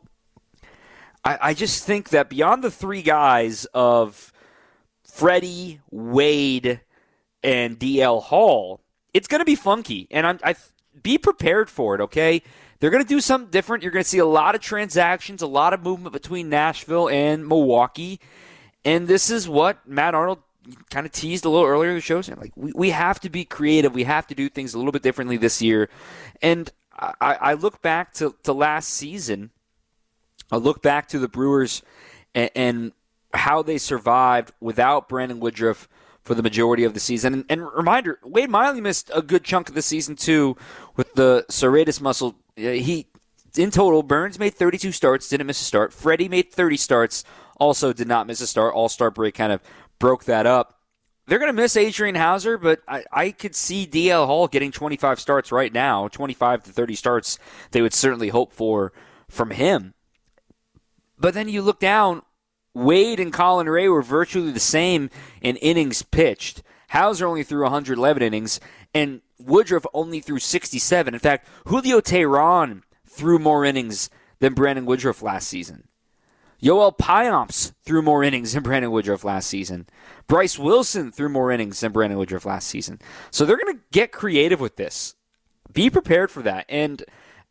I just think that beyond the 3 guys of Freddie, Wade, and DL Hall, it's going to be funky. And be prepared for it, okay? They're going to do something different. You're going to see a lot of transactions, a lot of movement between Nashville and Milwaukee. And this is what Matt Arnold kind of teased a little earlier in the show, saying, we have to be creative. We have to do things a little bit differently this year. And I look back to last season. I look back to the Brewers and how they survived without Brandon Woodruff for the majority of the season. And reminder, Wade Miley missed a good chunk of the season, too, with the serratus muscle. In total, Burns made 32 starts, didn't miss a start. Freddie made 30 starts, also did not miss a start. All-Star break kind of broke that up. They're going to miss Adrian Hauser, but I could see DL Hall getting 25 starts right now, 25 to 30 starts they would certainly hope for from him. But then you look down, Wade and Colin Ray were virtually the same in innings pitched. Hauser only threw 111 innings, and Woodruff only threw 67. In fact, Julio Teheran threw more innings than Brandon Woodruff last season. Yoel Payamps threw more innings than Brandon Woodruff last season. Bryce Wilson threw more innings than Brandon Woodruff last season. So they're going to get creative with this. Be prepared for that. And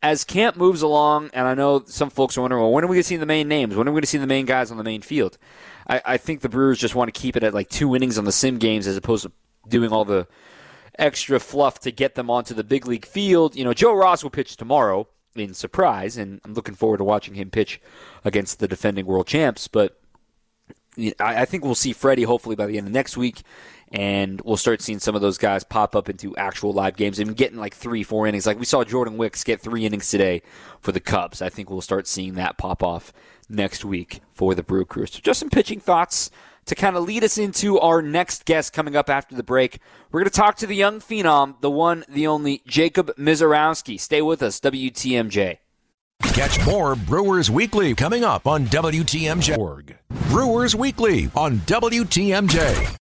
as camp moves along, and I know some folks are wondering, well, when are we going to see the main names? When are we going to see the main guys on the main field? I think the Brewers just want to keep it at like 2 innings on the sim games as opposed to doing all the extra fluff to get them onto the big league field. You know, Joe Ross will pitch tomorrow in surprise, and I'm looking forward to watching him pitch against the defending world champs. But I think we'll see Freddie hopefully by the end of next week, and we'll start seeing some of those guys pop up into actual live games and getting like 3-4 innings. Like we saw Jordan Wicks get 3 innings today for the Cubs. I think we'll start seeing that pop off next week for the Brew Crew. So just some pitching thoughts to kind of lead us into our next guest coming up after the break. We're going to talk to the young phenom, the one, the only, Jacob Misiorowski. Stay with us, WTMJ. Catch more Brewers Weekly coming up on WTMJ. Brewers Weekly on WTMJ.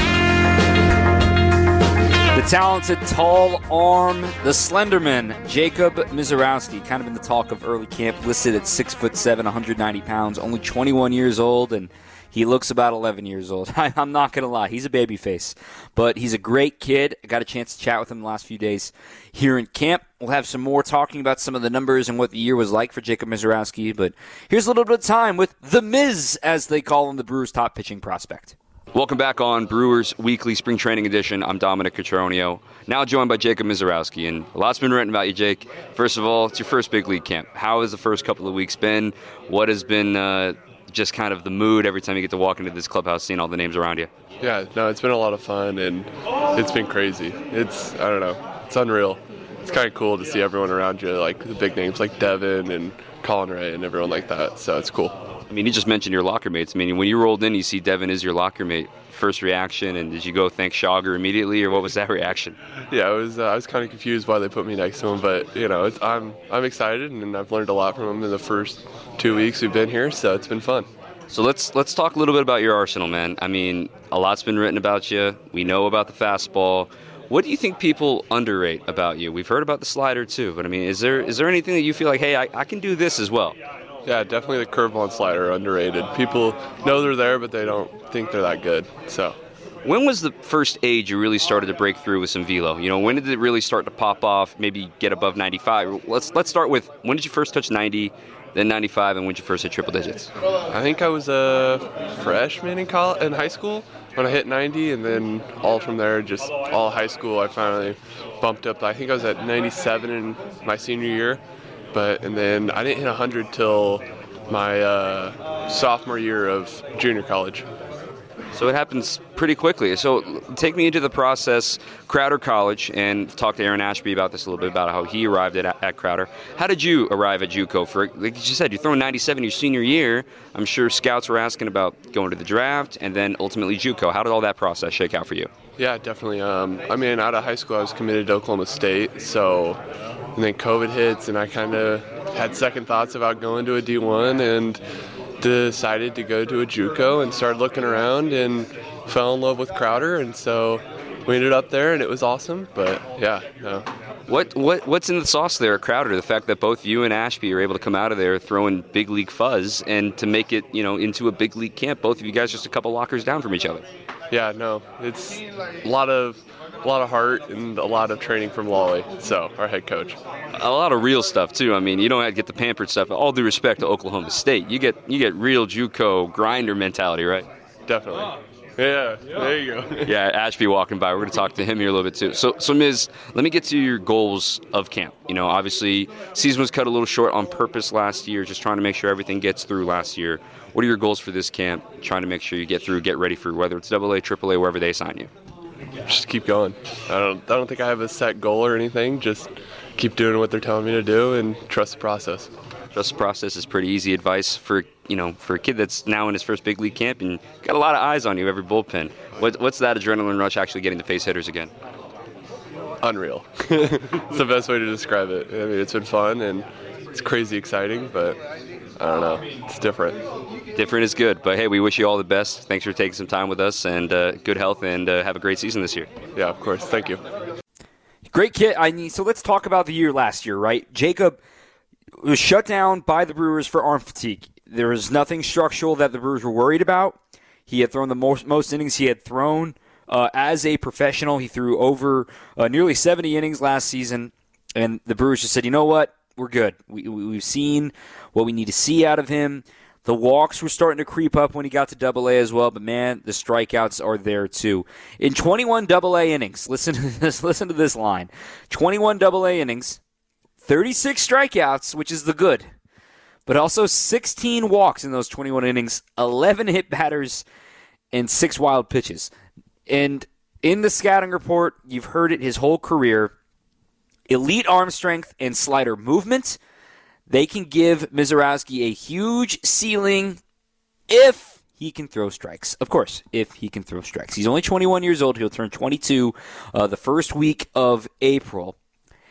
The talented, tall arm, the Slenderman, Jacob Misiorowski, kind of in the talk of early camp, listed at 6'7", 190 pounds, only 21 years old, and he looks about 11 years old. I'm not going to lie. He's a baby face, but he's a great kid. I got a chance to chat with him the last few days here in camp. We'll have some more talking about some of the numbers and what the year was like for Jacob Misiorowski, but here's a little bit of time with the Miz, as they call him, the Brewers' top pitching prospect. Welcome back on Brewers Weekly Spring Training Edition. I'm Dominic Cotroneo, now joined by Jacob Misiorowski, and a lot's been written about you, Jake. First of all, it's your first big league camp. How has the first couple of weeks been? What has been just kind of the mood every time you get to walk into this clubhouse, seeing all the names around you? Yeah, no, it's been a lot of fun, and it's been crazy. It's unreal. It's kind of cool to see everyone around you, like the big names like Devin and Colin Ray and everyone like that, so it's cool. I mean, you just mentioned your locker mates. I mean, when you rolled in, you see Devin is your locker mate. First reaction, and did you go thank Schauger immediately, or what was that reaction? Yeah, I was kind of confused why they put me next to him, but I'm excited, and I've learned a lot from him in the first 2 weeks we've been here, so it's been fun. So let's talk a little bit about your arsenal, man. I mean, a lot's been written about you. We know about the fastball. What do you think people underrate about you? We've heard about the slider too, but I mean, is there anything that you feel like, hey, I can do this as well? Yeah, definitely the curveball and slider are underrated. People know they're there, but they don't think they're that good. So, when was the first age you really started to break through with some velo? You know, when did it really start to pop off, maybe get above 95? Let's start with, when did you first touch 90, then 95, and when did you first hit triple digits? I think I was a freshman in high school when I hit 90, and then all from there, just all high school, I finally bumped up. I think I was at 97 in my senior year. And then I didn't hit 100 till my sophomore year of junior college. So it happens pretty quickly. So take me into the process, Crowder College, and talk to Aaron Ashby about this a little bit, about how he arrived at Crowder. How did you arrive at JUCO? For, like you said, you're throwing 97 your senior year. I'm sure scouts were asking about going to the draft and then ultimately JUCO. How did all that process shake out for you? Yeah, definitely. Out of high school, I was committed to Oklahoma State, and then COVID hits, and I kind of had second thoughts about going to a D1 and decided to go to a JUCO and started looking around and fell in love with Crowder, and so we ended up there, and it was awesome. But yeah, no. What's in the sauce there at Crowder? The fact that both you and Ashby are able to come out of there throwing big league fuzz and to make it, into a big league camp. Both of you guys just a couple lockers down from each other. Yeah, no, it's a lot of heart and a lot of training from Lolly, so our head coach. A lot of real stuff too. I mean, you don't have to get the pampered stuff. All due respect to Oklahoma State, you get real JUCO grinder mentality, right? Definitely. Yeah, there you go. Yeah, Ashby walking by. We're going to talk to him here a little bit too. So Miz, let me get to your goals of camp. Obviously, season was cut a little short on purpose last year, just trying to make sure everything gets through last year. What are your goals for this camp? Trying to make sure you get through, get ready for whether it's AA, AAA, wherever they assign you. Just keep going. I don't think I have a set goal or anything. Just keep doing what they're telling me to do and trust the process. Trust the process is pretty easy advice for a kid that's now in his first big league camp and got a lot of eyes on you every bullpen. What's that adrenaline rush actually getting to face hitters again? Unreal. It's the best way to describe it. I mean, it's been fun and it's crazy exciting, but I don't know. It's different. Different is good, but hey, we wish you all the best. Thanks for taking some time with us, and good health, and have a great season this year. Yeah, of course. Thank you. Great kid. So let's talk about the year last year, right? Jacob was shut down by the Brewers for arm fatigue. There was nothing structural that the Brewers were worried about. He had thrown the most innings he had thrown as a professional. He threw over nearly 70 innings last season, and the Brewers just said, you know what? we're good. We've seen what we need to see out of him. The walks were starting to creep up when he got to Double-A as well, but man, the strikeouts are there too. In 21 Double-A innings, listen to this line. 21 Double-A innings, 36 strikeouts, which is the good, but also 16 walks in those 21 innings, 11 hit batters, and 6 wild pitches. And in the scouting report, you've heard it his whole career, elite arm strength and slider movement. They can give Misiorowski a huge ceiling if he can throw strikes. Of course, if he can throw strikes. He's only 21 years old. He'll turn 22 the first week of April.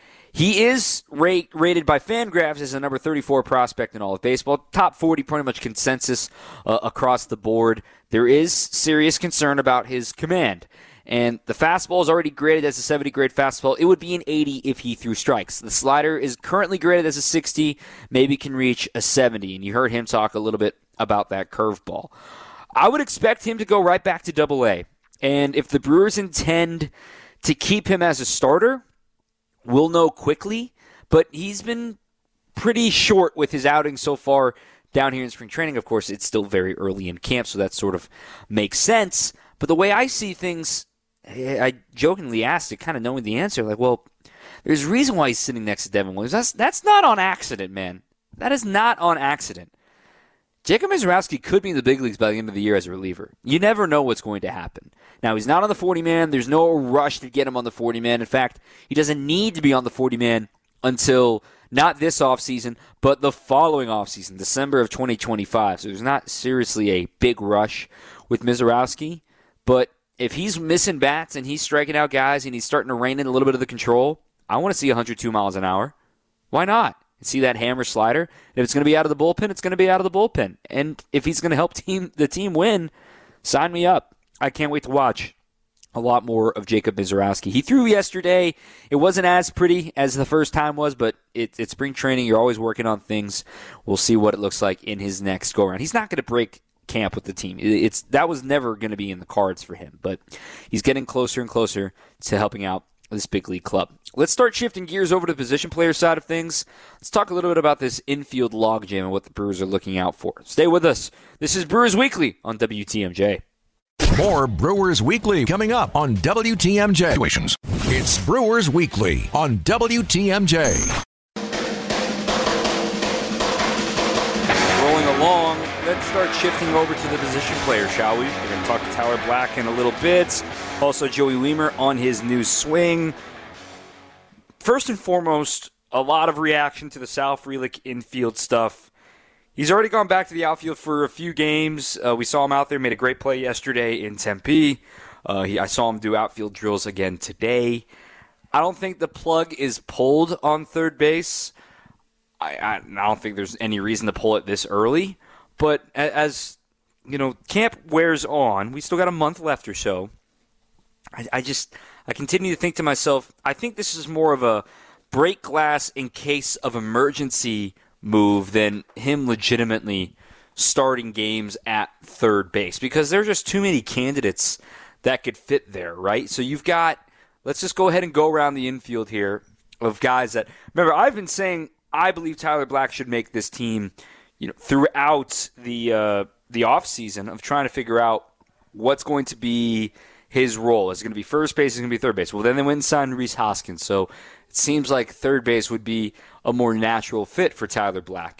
He is rated by Fangraphs as a number 34 prospect in all of baseball. Top 40, pretty much consensus across the board. There is serious concern about his command. And the fastball is already graded as a 70 grade fastball. It would be an 80 if he threw strikes. The slider is currently graded as a 60, maybe can reach a 70. And you heard him talk a little bit about that curveball. I would expect him to go right back to Double-A. And if the Brewers intend to keep him as a starter, we'll know quickly. But he's been pretty short with his outing so far down here in spring training. Of course, it's still very early in camp, so that sort of makes sense. But the way I see things, I jokingly asked it, kind of knowing the answer, like, well, there's a reason why he's sitting next to Devin Williams. That's not on accident, man. That is not on accident. Jacob Misiorowski could be in the big leagues by the end of the year as a reliever. You never know what's going to happen. Now, he's not on the 40-man. There's no rush to get him on the 40-man. In fact, he doesn't need to be on the 40-man until not this offseason, but the following offseason, December of 2025. So there's not seriously a big rush with Misiorowski, but if he's missing bats and he's striking out guys and he's starting to rein in a little bit of the control, I want to see 102 miles an hour. Why not? See that hammer slider. If it's going to be out of the bullpen, it's going to be out of the bullpen. And if he's going to help the team win, sign me up. I can't wait to watch a lot more of Jacob Misiorowski. He threw yesterday. It wasn't as pretty as the first time was, but it's spring training. You're always working on things. We'll see what it looks like in his next go-around. He's not going to break camp with the team. That was never going to be in the cards for him, but he's getting closer and closer to helping out this big league club. Let's start shifting gears over to the position player side of things. Let's talk a little bit about this infield logjam and what the Brewers are looking out for. Stay with us. This is Brewers Weekly on WTMJ. More Brewers Weekly coming up on WTMJ. It's Brewers Weekly on WTMJ. Rolling along. Let's start shifting over to the position player, shall we? We're going to talk to Tyler Black in a little bit. Also, Joey Wiemer on his new swing. First and foremost, a lot of reaction to the Sal Frelick infield stuff. He's already gone back to the outfield for a few games. We saw him out there, made a great play yesterday in Tempe. I saw him do outfield drills again today. I don't think the plug is pulled on third base. I don't think there's any reason to pull it this early. But as you know, camp wears on. We still got a month left or so. I continue to think to myself, I think this is more of a break glass in case of emergency move than him legitimately starting games at third base, because there are just too many candidates that could fit there, right? So you've got, let's just go ahead and go around the infield here of guys that, remember, I've been saying I believe Tyler Black should make this team, throughout the offseason of trying to figure out what's going to be his role. Is it going to be first base? Is it going to be third base? Well, then they went and signed Rhys Hoskins, so it seems like third base would be a more natural fit for Tyler Black.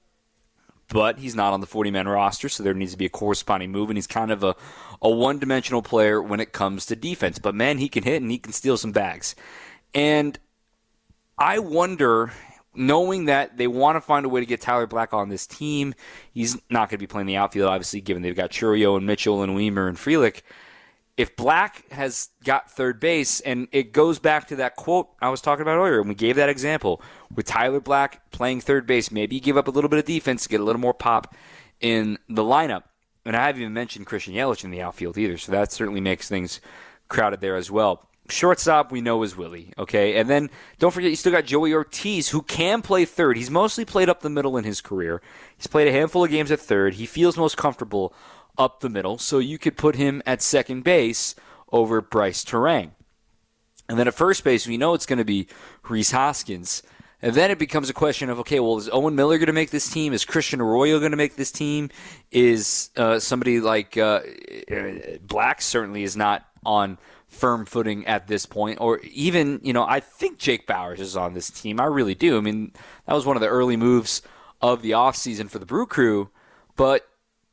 But he's not on the 40-man roster, so there needs to be a corresponding move, and he's kind of a one-dimensional player when it comes to defense. But, man, he can hit and he can steal some bags. And I wonder, knowing that they want to find a way to get Tyler Black on this team, he's not going to be playing the outfield, obviously, given they've got Chourio and Mitchell and Wiemer and Frelick. If Black has got third base, and it goes back to that quote I was talking about earlier, and we gave that example, with Tyler Black playing third base, maybe you give up a little bit of defense to get a little more pop in the lineup. And I haven't even mentioned Christian Yelich in the outfield either, so that certainly makes things crowded there as well. Shortstop, we know, is Willie, okay? And then don't forget, you still got Joey Ortiz, who can play third. He's mostly played up the middle in his career. He's played a handful of games at third. He feels most comfortable up the middle, so you could put him at second base over Bryce Terang. And then at first base, we know it's going to be Rhys Hoskins. And then it becomes a question of, okay, well, is Owen Miller going to make this team? Is Christian Arroyo going to make this team? Is somebody like Black certainly is not on firm footing at this point? Or even, I think Jake Bowers is on this team. I really do. I mean, that was one of the early moves of the offseason for the Brew Crew. But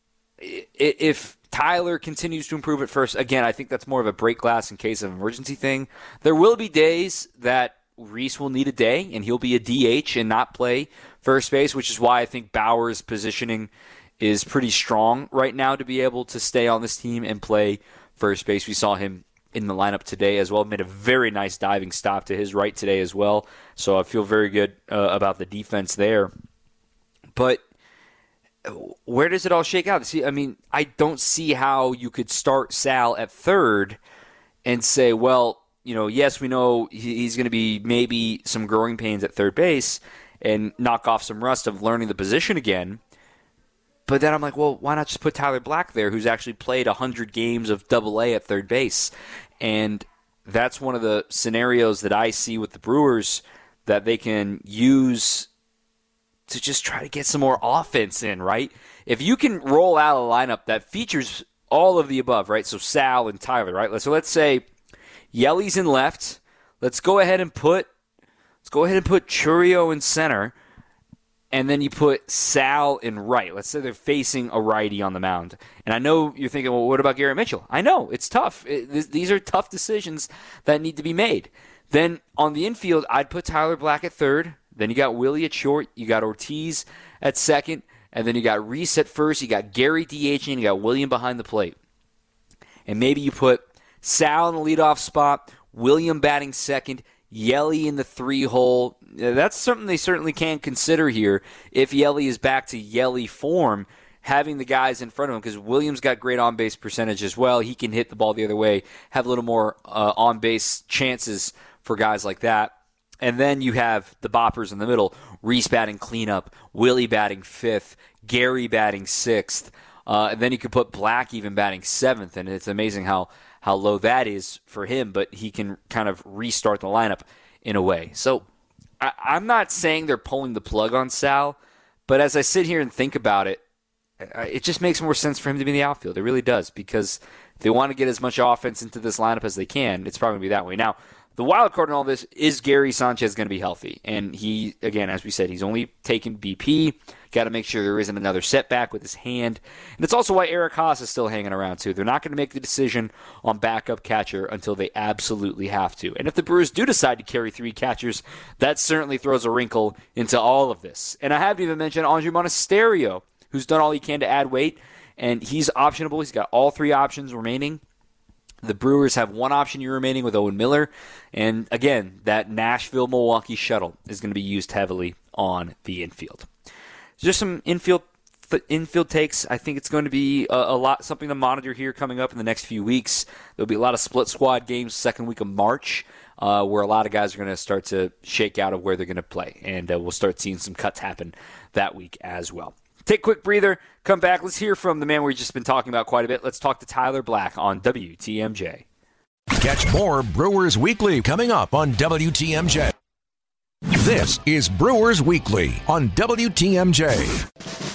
if Tyler continues to improve at first, again, I think that's more of a break glass in case of emergency thing. There will be days that Reese will need a day, and he'll be a DH and not play first base, which is why I think Bauer's positioning is pretty strong right now to be able to stay on this team and play first base. We saw him in the lineup today as well. Made a very nice diving stop to his right today as well. So I feel very good about the defense there. But where does it all shake out? See, I mean, I don't see how you could start Sal at third and say, well, yes, we know he's going to be maybe some growing pains at third base and knock off some rust of learning the position again. But then I'm like, well, why not just put Tyler Black there, who's actually played 100 games of Double-A at third base? And that's one of the scenarios that I see with the Brewers that they can use to just try to get some more offense in, right? If you can roll out a lineup that features all of the above, right? So Sal and Tyler, right? So let's say Yelly's in left. Let's go ahead and put Chourio in center, and then you put Sal in right. Let's say they're facing a righty on the mound. And I know you're thinking, well, what about Garrett Mitchell? I know, it's tough. These are tough decisions that need to be made. Then on the infield, I'd put Tyler Black at third. Then you got Willie at short. You got Ortiz at second. And then you got Reese at first. You got Gary DH, and you got William behind the plate. And maybe you put Sal in the leadoff spot, William batting second, Yelly in the 3-hole. That's something they certainly can consider here if Yelly is back to Yelly form, having the guys in front of him, because Williams got great on-base percentage as well. He can hit the ball the other way, have a little more on-base chances for guys like that. And then you have the boppers in the middle, Reese batting cleanup, Willie batting fifth, Gary batting sixth. And then you could put Black even batting seventh, and it's amazing how low that is for him, but he can kind of restart the lineup in a way. So I'm not saying they're pulling the plug on Sal, but as I sit here and think about it, it just makes more sense for him to be in the outfield. It really does, because if they want to get as much offense into this lineup as they can, it's probably going to be that way. Now, the wild card in all this is Gary Sanchez going to be healthy. And he, again, as we said, he's only taken BP. Got to make sure there isn't another setback with his hand. And it's also why Eric Haas is still hanging around, too. They're not going to make the decision on backup catcher until they absolutely have to. And if the Brewers do decide to carry 3 catchers, that certainly throws a wrinkle into all of this. And I haven't even mentioned Andrew Monasterio, who's done all he can to add weight. And he's optionable. He's got all 3 options remaining. The Brewers have 1 option year remaining with Owen Miller. And again, that Nashville-Milwaukee shuttle is going to be used heavily on the infield. Just some infield takes. I think it's going to be a lot, something to monitor here coming up in the next few weeks. There'll be a lot of split squad games second week of March, where a lot of guys are going to start to shake out of where they're going to play. And we'll start seeing some cuts happen that week as well. Take a quick breather, come back. Let's hear from the man we've just been talking about quite a bit. Let's talk to Tyler Black on WTMJ. Catch more Brewers Weekly coming up on WTMJ. This is Brewers Weekly on WTMJ.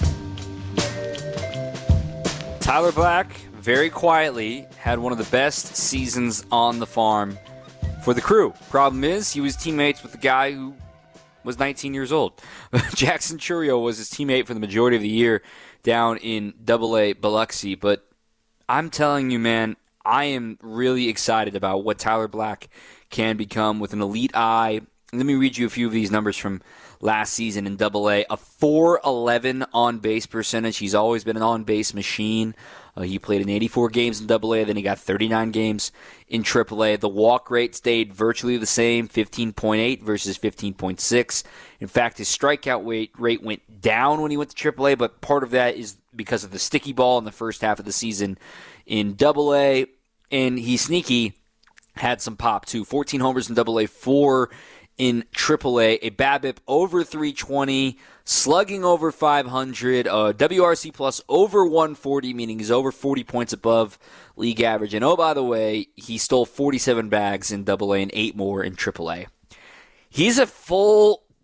Tyler Black, very quietly, had one of the best seasons on the farm for the Crew. Problem is, he was teammates with the guy who was 19 years old. Jackson Chourio was his teammate for the majority of the year down in Double-A Biloxi. But I'm telling you, man, I am really excited about what Tyler Black can become with an elite eye. Let me read you a few of these numbers from last season in Double-A. A .411 on-base percentage. He's always been an on-base machine. He played in 84 games in Double-A, then he got 39 games in Triple-A. The walk rate stayed virtually the same, 15.8 versus 15.6. In fact, his strikeout rate went down when he went to Triple-A, but part of that is because of the sticky ball in the first half of the season in Double-A. And he's sneaky, had some pop too. 14 homers in Double-A, 4 in Triple-A, a BABIP over 320, slugging over 500, WRC plus over 140, meaning he's over 40 points above league average. And oh, by the way, he stole 47 bags in Double-A and 8 more in Triple-A. He's a full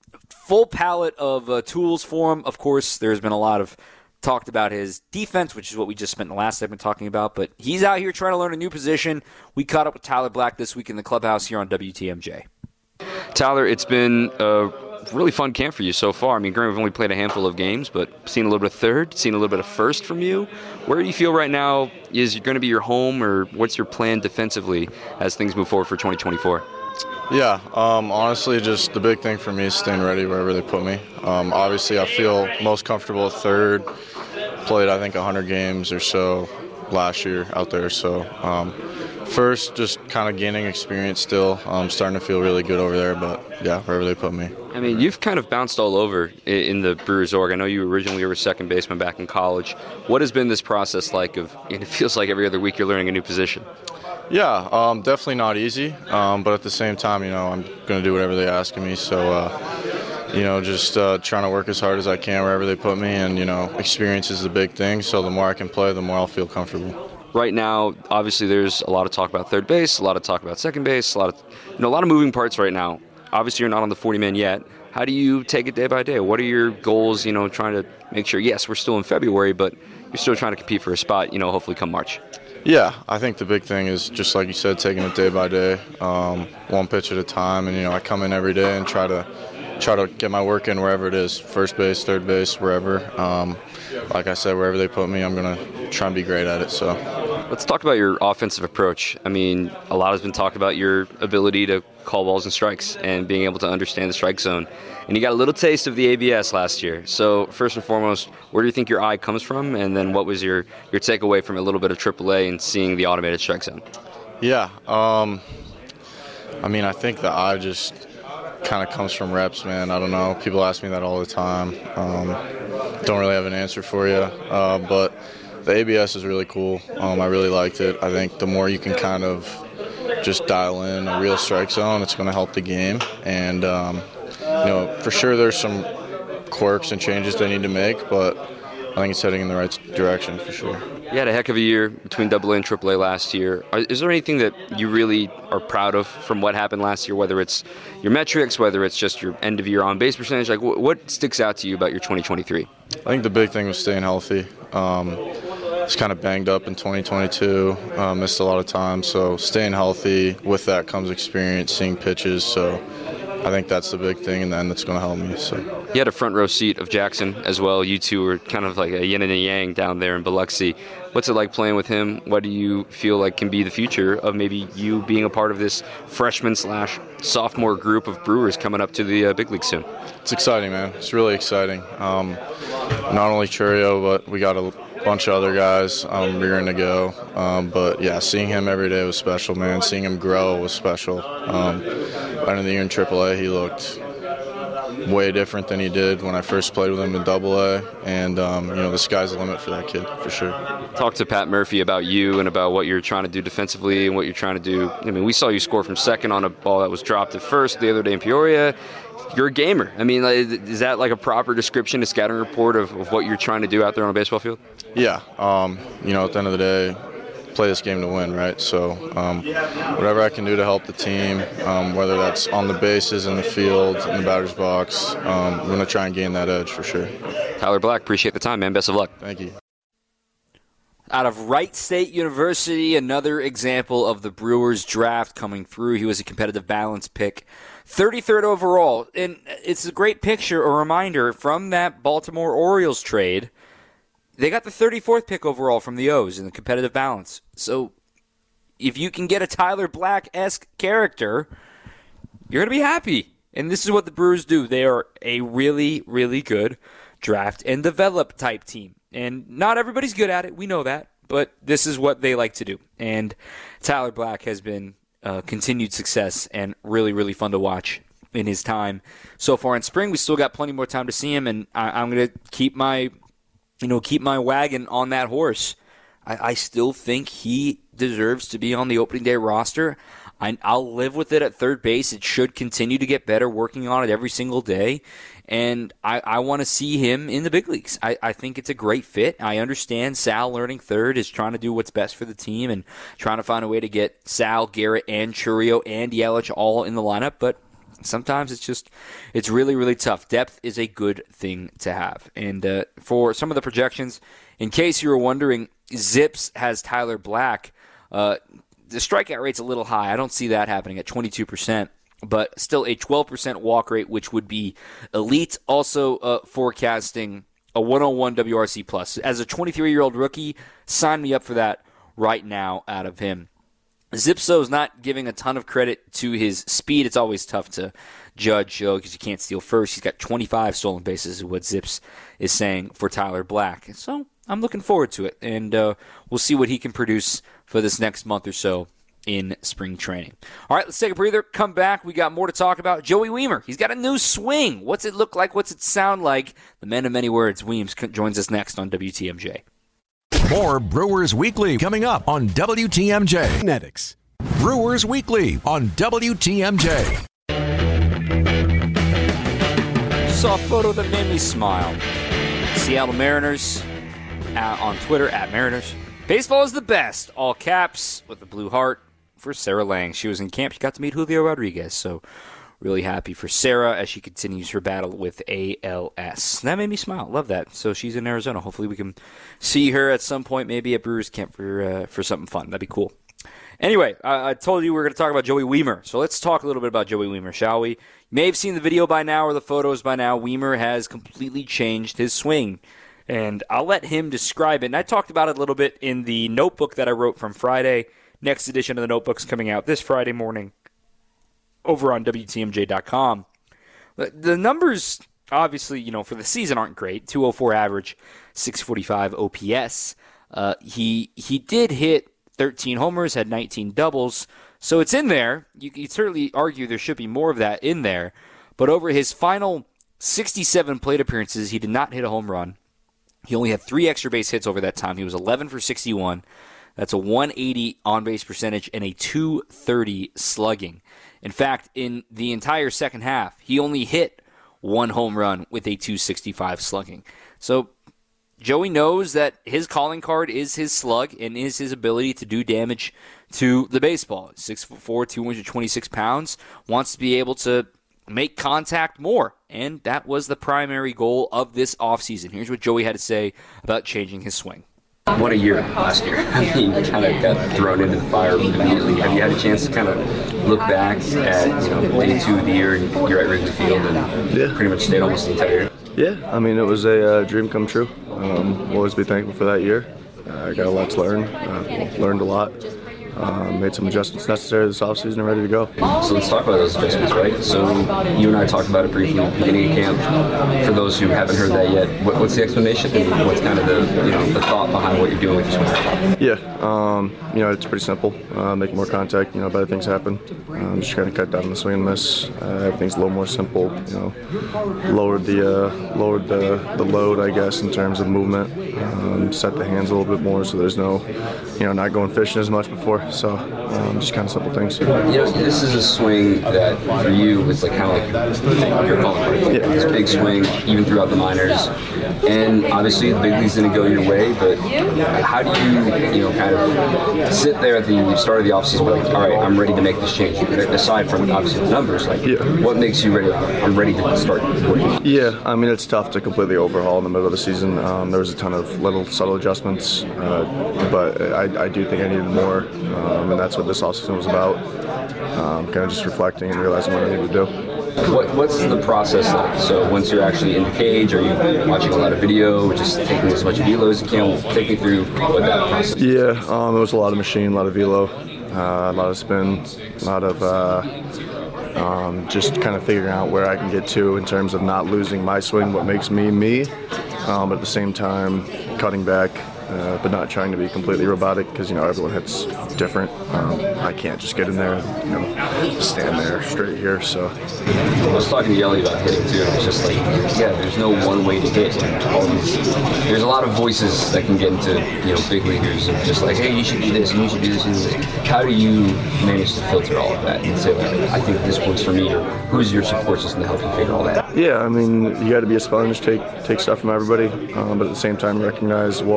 full palette of tools for him. Of course, there's been a lot of talked about his defense, which is what we just spent the last segment talking about, but he's out here trying to learn a new position. We caught up with Tyler Black this week in the clubhouse here on WTMJ. Tyler, it's been a really fun camp for you so far. I mean, granted, we've only played a handful of games, but seen a little bit of third, seen a little bit of first from you. Where do you feel right now is going to be your home, or what's your plan defensively as things move forward for 2024? Yeah, honestly, just the big thing for me is staying ready wherever they put me. Obviously, I feel most comfortable at third. Played, I think, 100 games or so last year out there. So first, just kind of gaining experience still. Starting to feel really good over there, but yeah, wherever they put me. I mean, you've kind of bounced all over in the Brewers org. I know you originally were second baseman back in college. What has been this process like and it feels like every other week you're learning a new position? Yeah, definitely not easy, but at the same time, I'm going to do whatever they ask of me. So, just trying to work as hard as I can wherever they put me, and, experience is the big thing. So the more I can play, the more I'll feel comfortable. Right now, obviously, there's a lot of talk about third base, a lot of talk about second base, a lot of moving parts right now. Obviously, you're not on the 40-man yet. How do you take it day by day? What are your goals, trying to make sure, yes, we're still in February, but you're still trying to compete for a spot, hopefully come March? Yeah, I think the big thing is, just like you said, taking it day by day, one pitch at a time. And, I come in every day and try to get my work in wherever it is, first base, third base, wherever. Like I said, wherever they put me, I'm going to try and be great at it. So, let's talk about your offensive approach. I mean, a lot has been talked about your ability to call balls and strikes and being able to understand the strike zone. And you got a little taste of the ABS last year. So first and foremost, where do you think your eye comes from? And then what was your takeaway from a little bit of AAA and seeing the automated strike zone? Yeah. I think the eye just kind of comes from reps, man. I don't know. People ask me that all the time. Don't really have an answer for you. But the ABS is really cool. I really liked it. I think the more you can kind of just dial in a real strike zone, it's going to help the game. And, for sure there's some quirks and changes they need to make, but I think it's heading in the right direction for sure. You had a heck of a year between AA and AAA last year. Is there anything that you really are proud of from what happened last year, whether it's your metrics, whether it's just your end-of-year on-base percentage? Like, what sticks out to you about your 2023? I think the big thing was staying healthy. Was kind of banged up in 2022, missed a lot of time. So staying healthy, with that comes experience, seeing pitches. So I think that's the big thing, and then that's going to help me. So you had a front row seat of Jackson as well. You two were kind of like a yin and a yang down there in Biloxi. What's it like playing with him? What do you feel like can be the future of maybe you being a part of this freshman/sophomore group of Brewers coming up to the big league soon? It's exciting, man. It's really exciting. Not only Churio, but we got a bunch of other guys rearing to go. But yeah, seeing him every day was special, man. Seeing him grow was special. End of the year in AAA, he looked way different than he did when I first played with him in AA. And, the sky's the limit for that kid, for sure. Talk to Pat Murphy about you and about what you're trying to do defensively and what you're trying to do. I mean, we saw you score from second on a ball that was dropped at first the other day in Peoria. You're a gamer. I mean, is that like a proper description, a scouting report of what you're trying to do out there on a baseball field? Yeah. At the end of the day, play this game to win, right? So whatever I can do to help the team, whether that's on the bases, in the field, in the batter's box, I'm going to try and gain that edge for sure. Tyler Black, appreciate the time, man. Best of luck. Thank you. Out of Wright State University, another example of the Brewers draft coming through. He was a competitive balance pick, 33rd overall. And it's a great picture, a reminder from that Baltimore Orioles trade. They got the 34th pick overall from the O's in the competitive balance. So if you can get a Tyler Black-esque character, you're going to be happy. And this is what the Brewers do. They are a really, really good draft and develop type team. And not everybody's good at it. We know that. But this is what they like to do. And Tyler Black has been continued success and really, really fun to watch in his time so far in spring. We still got plenty more time to see him, and I'm going to keep my wagon on that horse. I still think he deserves to be on the opening day roster. I'll live with it at third base. It should continue to get better, working on it every single day. And I want to see him in the big leagues. I think it's a great fit. I understand Sal learning third is trying to do what's best for the team and trying to find a way to get Sal, Garrett, and Churio and Yelich all in the lineup. But Sometimes it's really, really tough. Depth is a good thing to have. And for some of the projections, in case you were wondering, Zips has Tyler Black. The strikeout rate's a little high. I don't see that happening at 22%, but still a 12% walk rate, which would be elite. Also forecasting a 101 WRC plus. As a 23-year-old rookie, sign me up for that right now out of him. Zipso's not giving a ton of credit to his speed. It's always tough to judge because you can't steal first. He's got 25 stolen bases is what Zips is saying for Tyler Black. So I'm looking forward to it, and we'll see what he can produce for this next month or so in spring training. All right, let's take a breather. Come back. We got more to talk about. Joey Wiemer. He's got a new swing. What's it look like? What's it sound like? The man of many words, Weems, joins us next on WTMJ. More Brewers Weekly coming up on WTMJ. Genetics. Brewers Weekly on WTMJ. Saw a photo that made me smile. Seattle Mariners on Twitter, @Mariners. Baseball is the best. All caps with a blue heart for Sarah Lang. She was in camp. She got to meet Julio Rodriguez. So really happy for Sarah as she continues her battle with ALS. That made me smile. Love that. So she's in Arizona. Hopefully we can see her at some point, maybe at Brewers Camp for something fun. That'd be cool. Anyway, I told you we were going to talk about Joey Wiemer. So let's talk a little bit about Joey Wiemer, shall we? You may have seen the video by now or the photos by now. Wiemer has completely changed his swing. And I'll let him describe it. And I talked about it a little bit in the notebook that I wrote from Friday. Next edition of the notebook's coming out this Friday morning over on WTMJ.com. The numbers, obviously, for the season aren't great. 204 average, 645 OPS. He did hit 13 homers, had 19 doubles. So it's in there. You could certainly argue there should be more of that in there. But over his final 67 plate appearances, he did not hit a home run. He only had 3 extra base hits over that time. He was 11 for 61. That's a 180 on-base percentage and a 230 slugging. In fact, in the entire second half, he only hit 1 home run with a 265 slugging. So Joey knows that his calling card is his slug and is his ability to do damage to the baseball. 6'4", 226 pounds, wants to be able to make contact more, and that was the primary goal of this offseason. Here's what Joey had to say about changing his swing. What a year last year. He kind of got thrown into the fire immediately. Have you had a chance to kind of look back at day 2 of the year, and you're at Wrigley Field and pretty much stayed almost the entire year? Yeah, I mean, it was a dream come true. We'll always be thankful for that year. I got a lot to learn, learned a lot. Made some adjustments necessary this offseason and ready to go. So let's talk about those adjustments, right? So you and I talked about it briefly at the beginning of camp. For those who haven't heard that yet, what's the explanation and what's kind of the thought behind what you're doing with your swing? Yeah, it's pretty simple. Make more contact, better things happen. Just kind of cut down the swing and miss. Everything's a little more simple. Lowered the load, I guess, in terms of movement. Set the hands a little bit more so there's no, not going fishing as much before. So just kind of simple things. This is a swing that for you it's like kind of like your calling card. Yeah. This big swing, even throughout the minors, and obviously the big league's didn't go your way. But how do you, kind of sit there at the start of the offseason, like, all right, I'm ready to make this change. Aside from obviously the numbers, what makes you ready? I'm ready to start working. Yeah, I mean it's tough to completely overhaul in the middle of the season. There was a ton of little subtle adjustments, but I do think I needed more. And that's what this offseason was about, kind of just reflecting and realizing what I needed to do. What's the process like? So once you're actually in the cage, are you watching a lot of video, just taking as much velo as you can? Take me through what that process is. Yeah, it was a lot of machine, a lot of velo, a lot of spin, a lot of just kind of figuring out where I can get to in terms of not losing my swing, what makes me me, but at the same time cutting back. But not trying to be completely robotic because, everyone hits different. I can't just get in there, stand there straight here. So I was talking to Yelly about hitting too. It's just like, there's no one way to hit. There's a lot of voices that can get into, big leaguers of just like, hey, you should do this and you should do this. And how do you manage to filter all of that and say, like, I think this works for me, or who's your support system to help you figure all that? Yeah, I mean, you got to be a sponge, take stuff from everybody, but at the same time recognize what works for you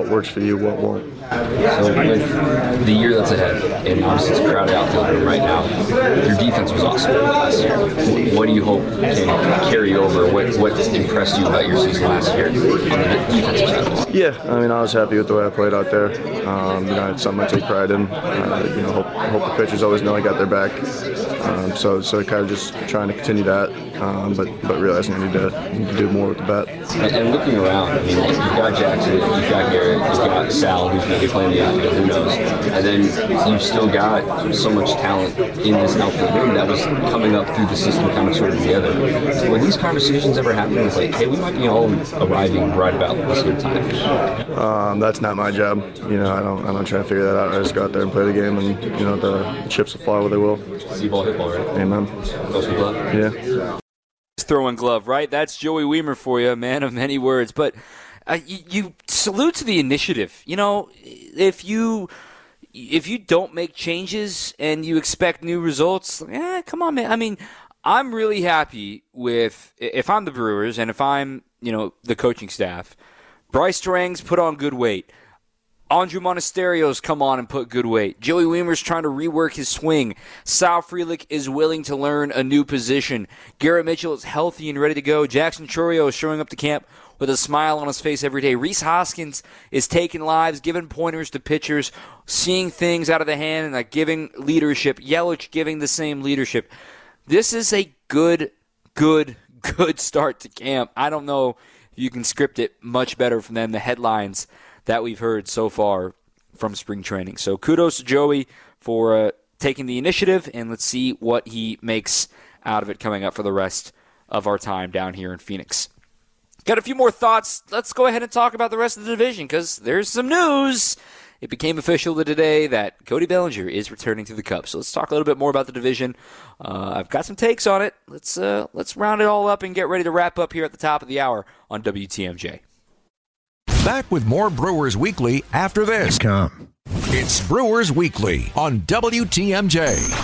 you what won't. So with the year that's ahead, and obviously it's a crowded outfield right now, your defense was awesome last year. What do you hope can carry over? What impressed you about your season last year on the defensive side? Yeah, I mean, I was happy with the way I played out there. It's something I take pride in. Hope the pitchers always know I got their back. So kind of just trying to continue that, but realizing I need to do more with the bat. And looking around, I mean, you've got Jackson, you've got Garrett, you've got Sal, who's going to be playing the outfield, who knows? And then you've still got so much talent in this outfield room that was coming up through the system kind of sort of together. So were these conversations ever happening? It's like, hey, we might be all arriving right about the same time. That's not my job. I don't try to figure that out. I just go out there and play the game, and the chips will fly where they will. See ball, hit ball, right? Amen. Close with glove. Yeah. Throwing glove, right? That's Joey Wiemer for you, man of many words. But you salute to the initiative. If you don't make changes and you expect new results, come on, man. I mean, I'm really happy with, if I'm the Brewers and if I'm, the coaching staff, Bryce Terang's put on good weight. Andrew Monasterio's come on and put good weight. Joey Wiemer's trying to rework his swing. Sal Frelick is willing to learn a new position. Garrett Mitchell is healthy and ready to go. Jackson Chourio is showing up to camp with a smile on his face every day. Rhys Hoskins is taking lives, giving pointers to pitchers, seeing things out of the hand, and giving leadership. Yelich giving the same leadership. This is a good start to camp. I don't know if you can script it much better than the headlines that we've heard so far from spring training. So kudos to Joey for taking the initiative, and let's see what he makes out of it coming up for the rest of our time down here in Phoenix. Got a few more thoughts. Let's go ahead and talk about the rest of the division because there's some news. It became official today that Cody Bellinger is returning to the Cubs. So let's talk a little bit more about the division. I've got some takes on it. Let's round it all up and get ready to wrap up here at the top of the hour on WTMJ. Back with more Brewers Weekly after this. It's Brewers Weekly on WTMJ.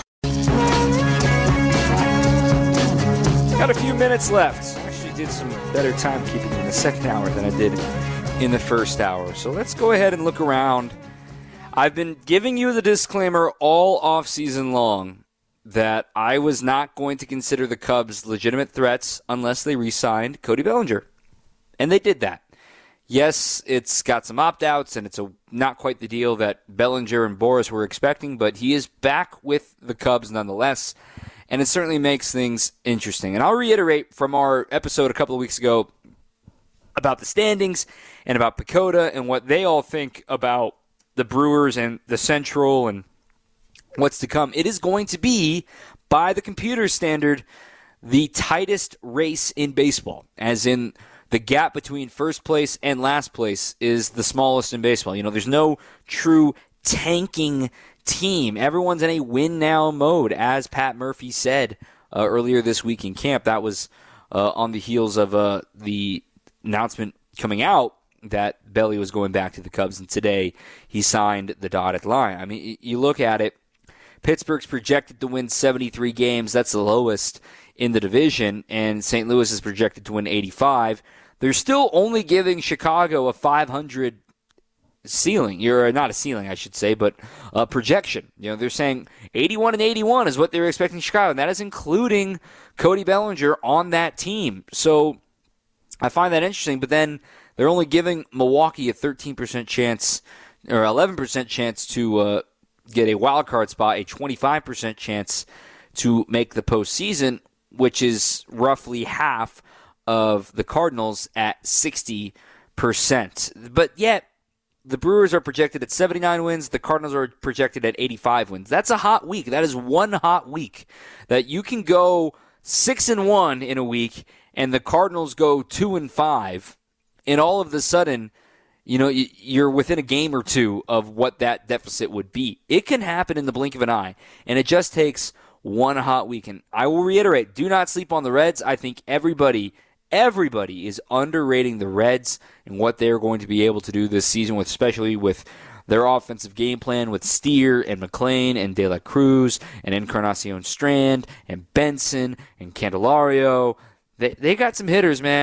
Got a few minutes left. Actually did some better timekeeping in the second hour than I did in the first hour. So let's go ahead and look around. I've been giving you the disclaimer all offseason long that I was not going to consider the Cubs legitimate threats unless they re-signed Cody Bellinger. And they did that. Yes, it's got some opt-outs, and it's not quite the deal that Bellinger and Boris were expecting, but he is back with the Cubs nonetheless, and it certainly makes things interesting. And I'll reiterate from our episode a couple of weeks ago about the standings and about PECOTA and what they all think about the Brewers and the Central and what's to come. It is going to be, by the computer standard, the tightest race in baseball, as in the gap between first place and last place is the smallest in baseball. There's no true tanking team. Everyone's in a win-now mode, as Pat Murphy said earlier this week in camp. That was on the heels of the announcement coming out that Belly was going back to the Cubs, and today he signed the dotted line. I mean, you look at it, Pittsburgh's projected to win 73 games. That's the lowest in the division, and St. Louis is projected to win 85. They're still only giving Chicago a 500 ceiling, or not a ceiling, I should say, but a projection. They're saying 81 and 81 is what they're expecting Chicago, and that is including Cody Bellinger on that team. So I find that interesting, but then they're only giving Milwaukee a 13% chance, or 11% chance to get a wild card spot, a 25% chance to make the postseason, which is roughly half of the Cardinals at 60%. But yet, the Brewers are projected at 79 wins. The Cardinals are projected at 85 wins. That's a hot week. That is one hot week that you can go 6-1 in a week, and the Cardinals go 2-5, and all of a sudden, you're within a game or two of what that deficit would be. It can happen in the blink of an eye, and it just takes one hot week. And I will reiterate, do not sleep on the Reds. I think everybody is underrating the Reds and what they're going to be able to do this season, especially with their offensive game plan with Steer and McClain and De La Cruz and Encarnacion Strand and Benson and Candelario. They got some hitters, man.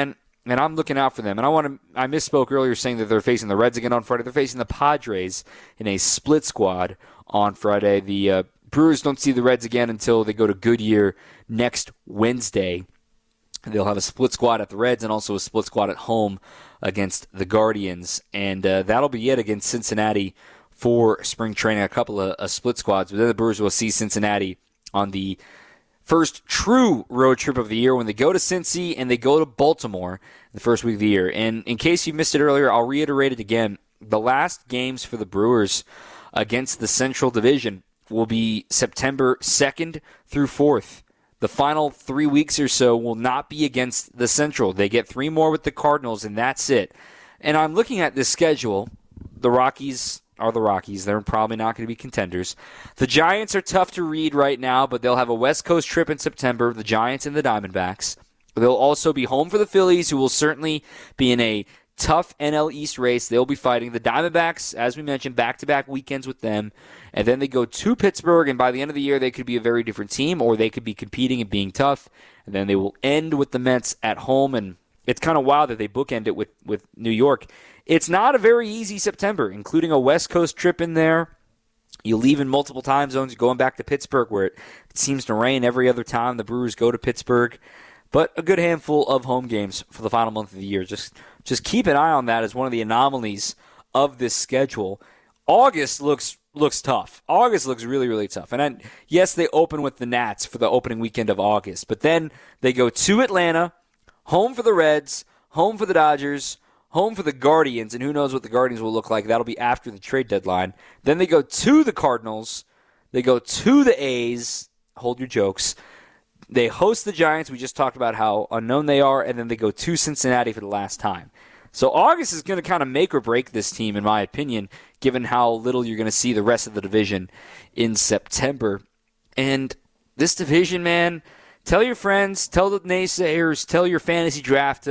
and I'm looking out for them. And I misspoke earlier saying that they're facing the Reds again on Friday. They're facing the Padres in a split squad on Friday. The Brewers don't see the Reds again until they go to Goodyear next Wednesday. They'll have a split squad at the Reds and also a split squad at home against the Guardians. And that'll be it against Cincinnati for spring training, a couple of split squads. But then the Brewers will see Cincinnati on the first true road trip of the year when they go to Cincy and they go to Baltimore the first week of the year. And in case you missed it earlier, I'll reiterate it again. The last games for the Brewers against the Central Division will be September 2nd through 4th. The final 3 weeks or so will not be against the Central. They get 3 more with the Cardinals, and that's it. And I'm looking at this schedule. The Rockies are the Rockies. They're probably not going to be contenders. The Giants are tough to read right now, but they'll have a West Coast trip in September, the Giants and the Diamondbacks. They'll also be home for the Phillies, who will certainly be in a tough NL East race. They'll be fighting the Diamondbacks, as we mentioned, back-to-back weekends with them. And then they go to Pittsburgh, and by the end of the year, they could be a very different team, or they could be competing and being tough. And then they will end with the Mets at home, and it's kind of wild that they bookend it with New York. It's not a very easy September, including a West Coast trip in there. You leave in multiple time zones. You're going back to Pittsburgh, where it seems to rain every other time the Brewers go to Pittsburgh. But a good handful of home games for the final month of the year. Just keep an eye on that as one of the anomalies of this schedule. August looks tough. August looks really, really tough. And then, yes, they open with the Nats for the opening weekend of August. But then they go to Atlanta, home for the Reds, home for the Dodgers, home for the Guardians. And who knows what the Guardians will look like. That'll be after the trade deadline. Then they go to the Cardinals. They go to the A's. Hold your jokes. They host the Giants. We just talked about how unknown they are. And then they go to Cincinnati for the last time. So August is going to kind of make or break this team, in my opinion, given how little you're going to see the rest of the division in September. And this division, man, tell your friends, tell the naysayers, tell your fantasy draft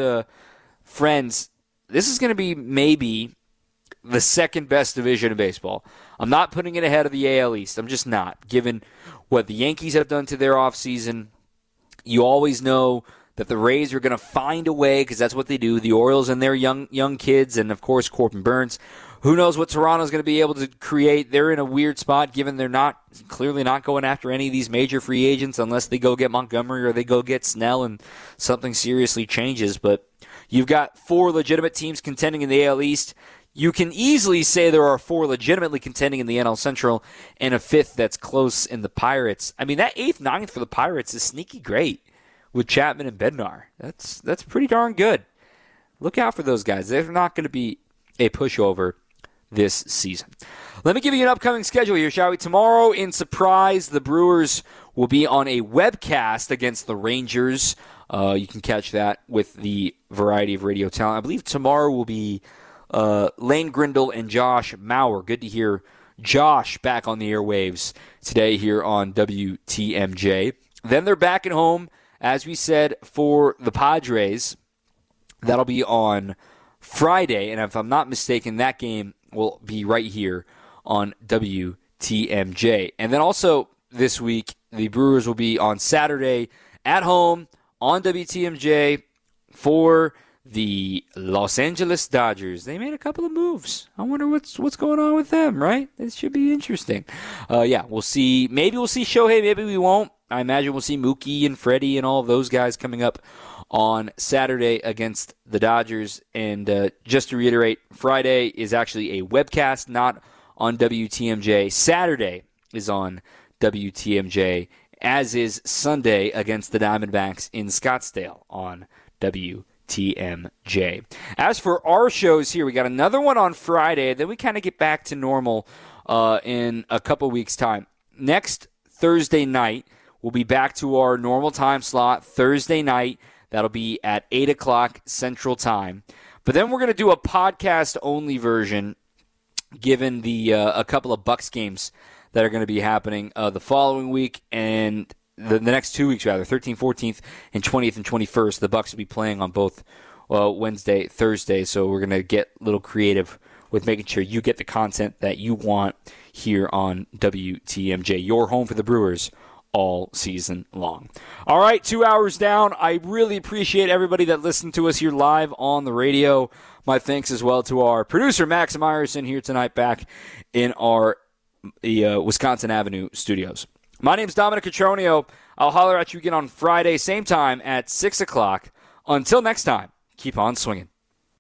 friends, this is going to be maybe the second best division in baseball. I'm not putting it ahead of the AL East. I'm just not, given what the Yankees have done to their offseason. You always know that the Rays are going to find a way, because that's what they do. The Orioles and their young kids, and of course Corbin Burns. Who knows what Toronto's going to be able to create? They're in a weird spot, given they're clearly not going after any of these major free agents unless they go get Montgomery or they go get Snell and something seriously changes. But you've got 4 legitimate teams contending in the AL East. You can easily say there are 4 legitimately contending in the NL Central and a 5th that's close in the Pirates. I mean, that 8th, 9th for the Pirates is sneaky great with Chapman and Bednar. That's pretty darn good. Look out for those guys. They're not going to be a pushover this season. Let me give you an upcoming schedule here, shall we? Tomorrow, in surprise, the Brewers will be on a webcast against the Rangers. You can catch that with the variety of radio talent. I believe tomorrow will be Lane Grindle and Josh Mauer. Good to hear Josh back on the airwaves today here on WTMJ. Then they're back at home, as we said, for the Padres. That'll be on Friday, and if I'm not mistaken, that game will be right here on WTMJ. And then also this week, the Brewers will be on Saturday at home on WTMJ for the Los Angeles Dodgers. They made a couple of moves. I wonder what's going on with them, right? This should be interesting. We'll see. Maybe we'll see Shohei. Maybe we won't. I imagine we'll see Mookie and Freddie and all of those guys coming up on Saturday against the Dodgers. And just to reiterate, Friday is actually a webcast, not on WTMJ. Saturday is on WTMJ, as is Sunday against the Diamondbacks in Scottsdale on WTMJ. As for our shows here, we got another one on Friday, then we kind of get back to normal in a couple weeks' time. Next Thursday night, we'll be back to our normal time slot, Thursday night. That'll be at 8 o'clock Central Time. But then we're going to do a podcast-only version, given the a couple of Bucks games that are going to be happening the following week and the next 2 weeks, rather, 13th, 14th, and 20th and 21st. The Bucks will be playing on both Wednesday, Thursday, so we're going to get a little creative with making sure you get the content that you want here on WTMJ, your home for the Brewers all season long. All right, 2 hours down. I really appreciate everybody that listened to us here live on the radio. My thanks as well to our producer, Max Meyerson, here tonight back in our Wisconsin Avenue studios. My name's Dominic Cotroneo. I'll holler at you again on Friday, same time at 6 o'clock. Until next time, keep on swinging.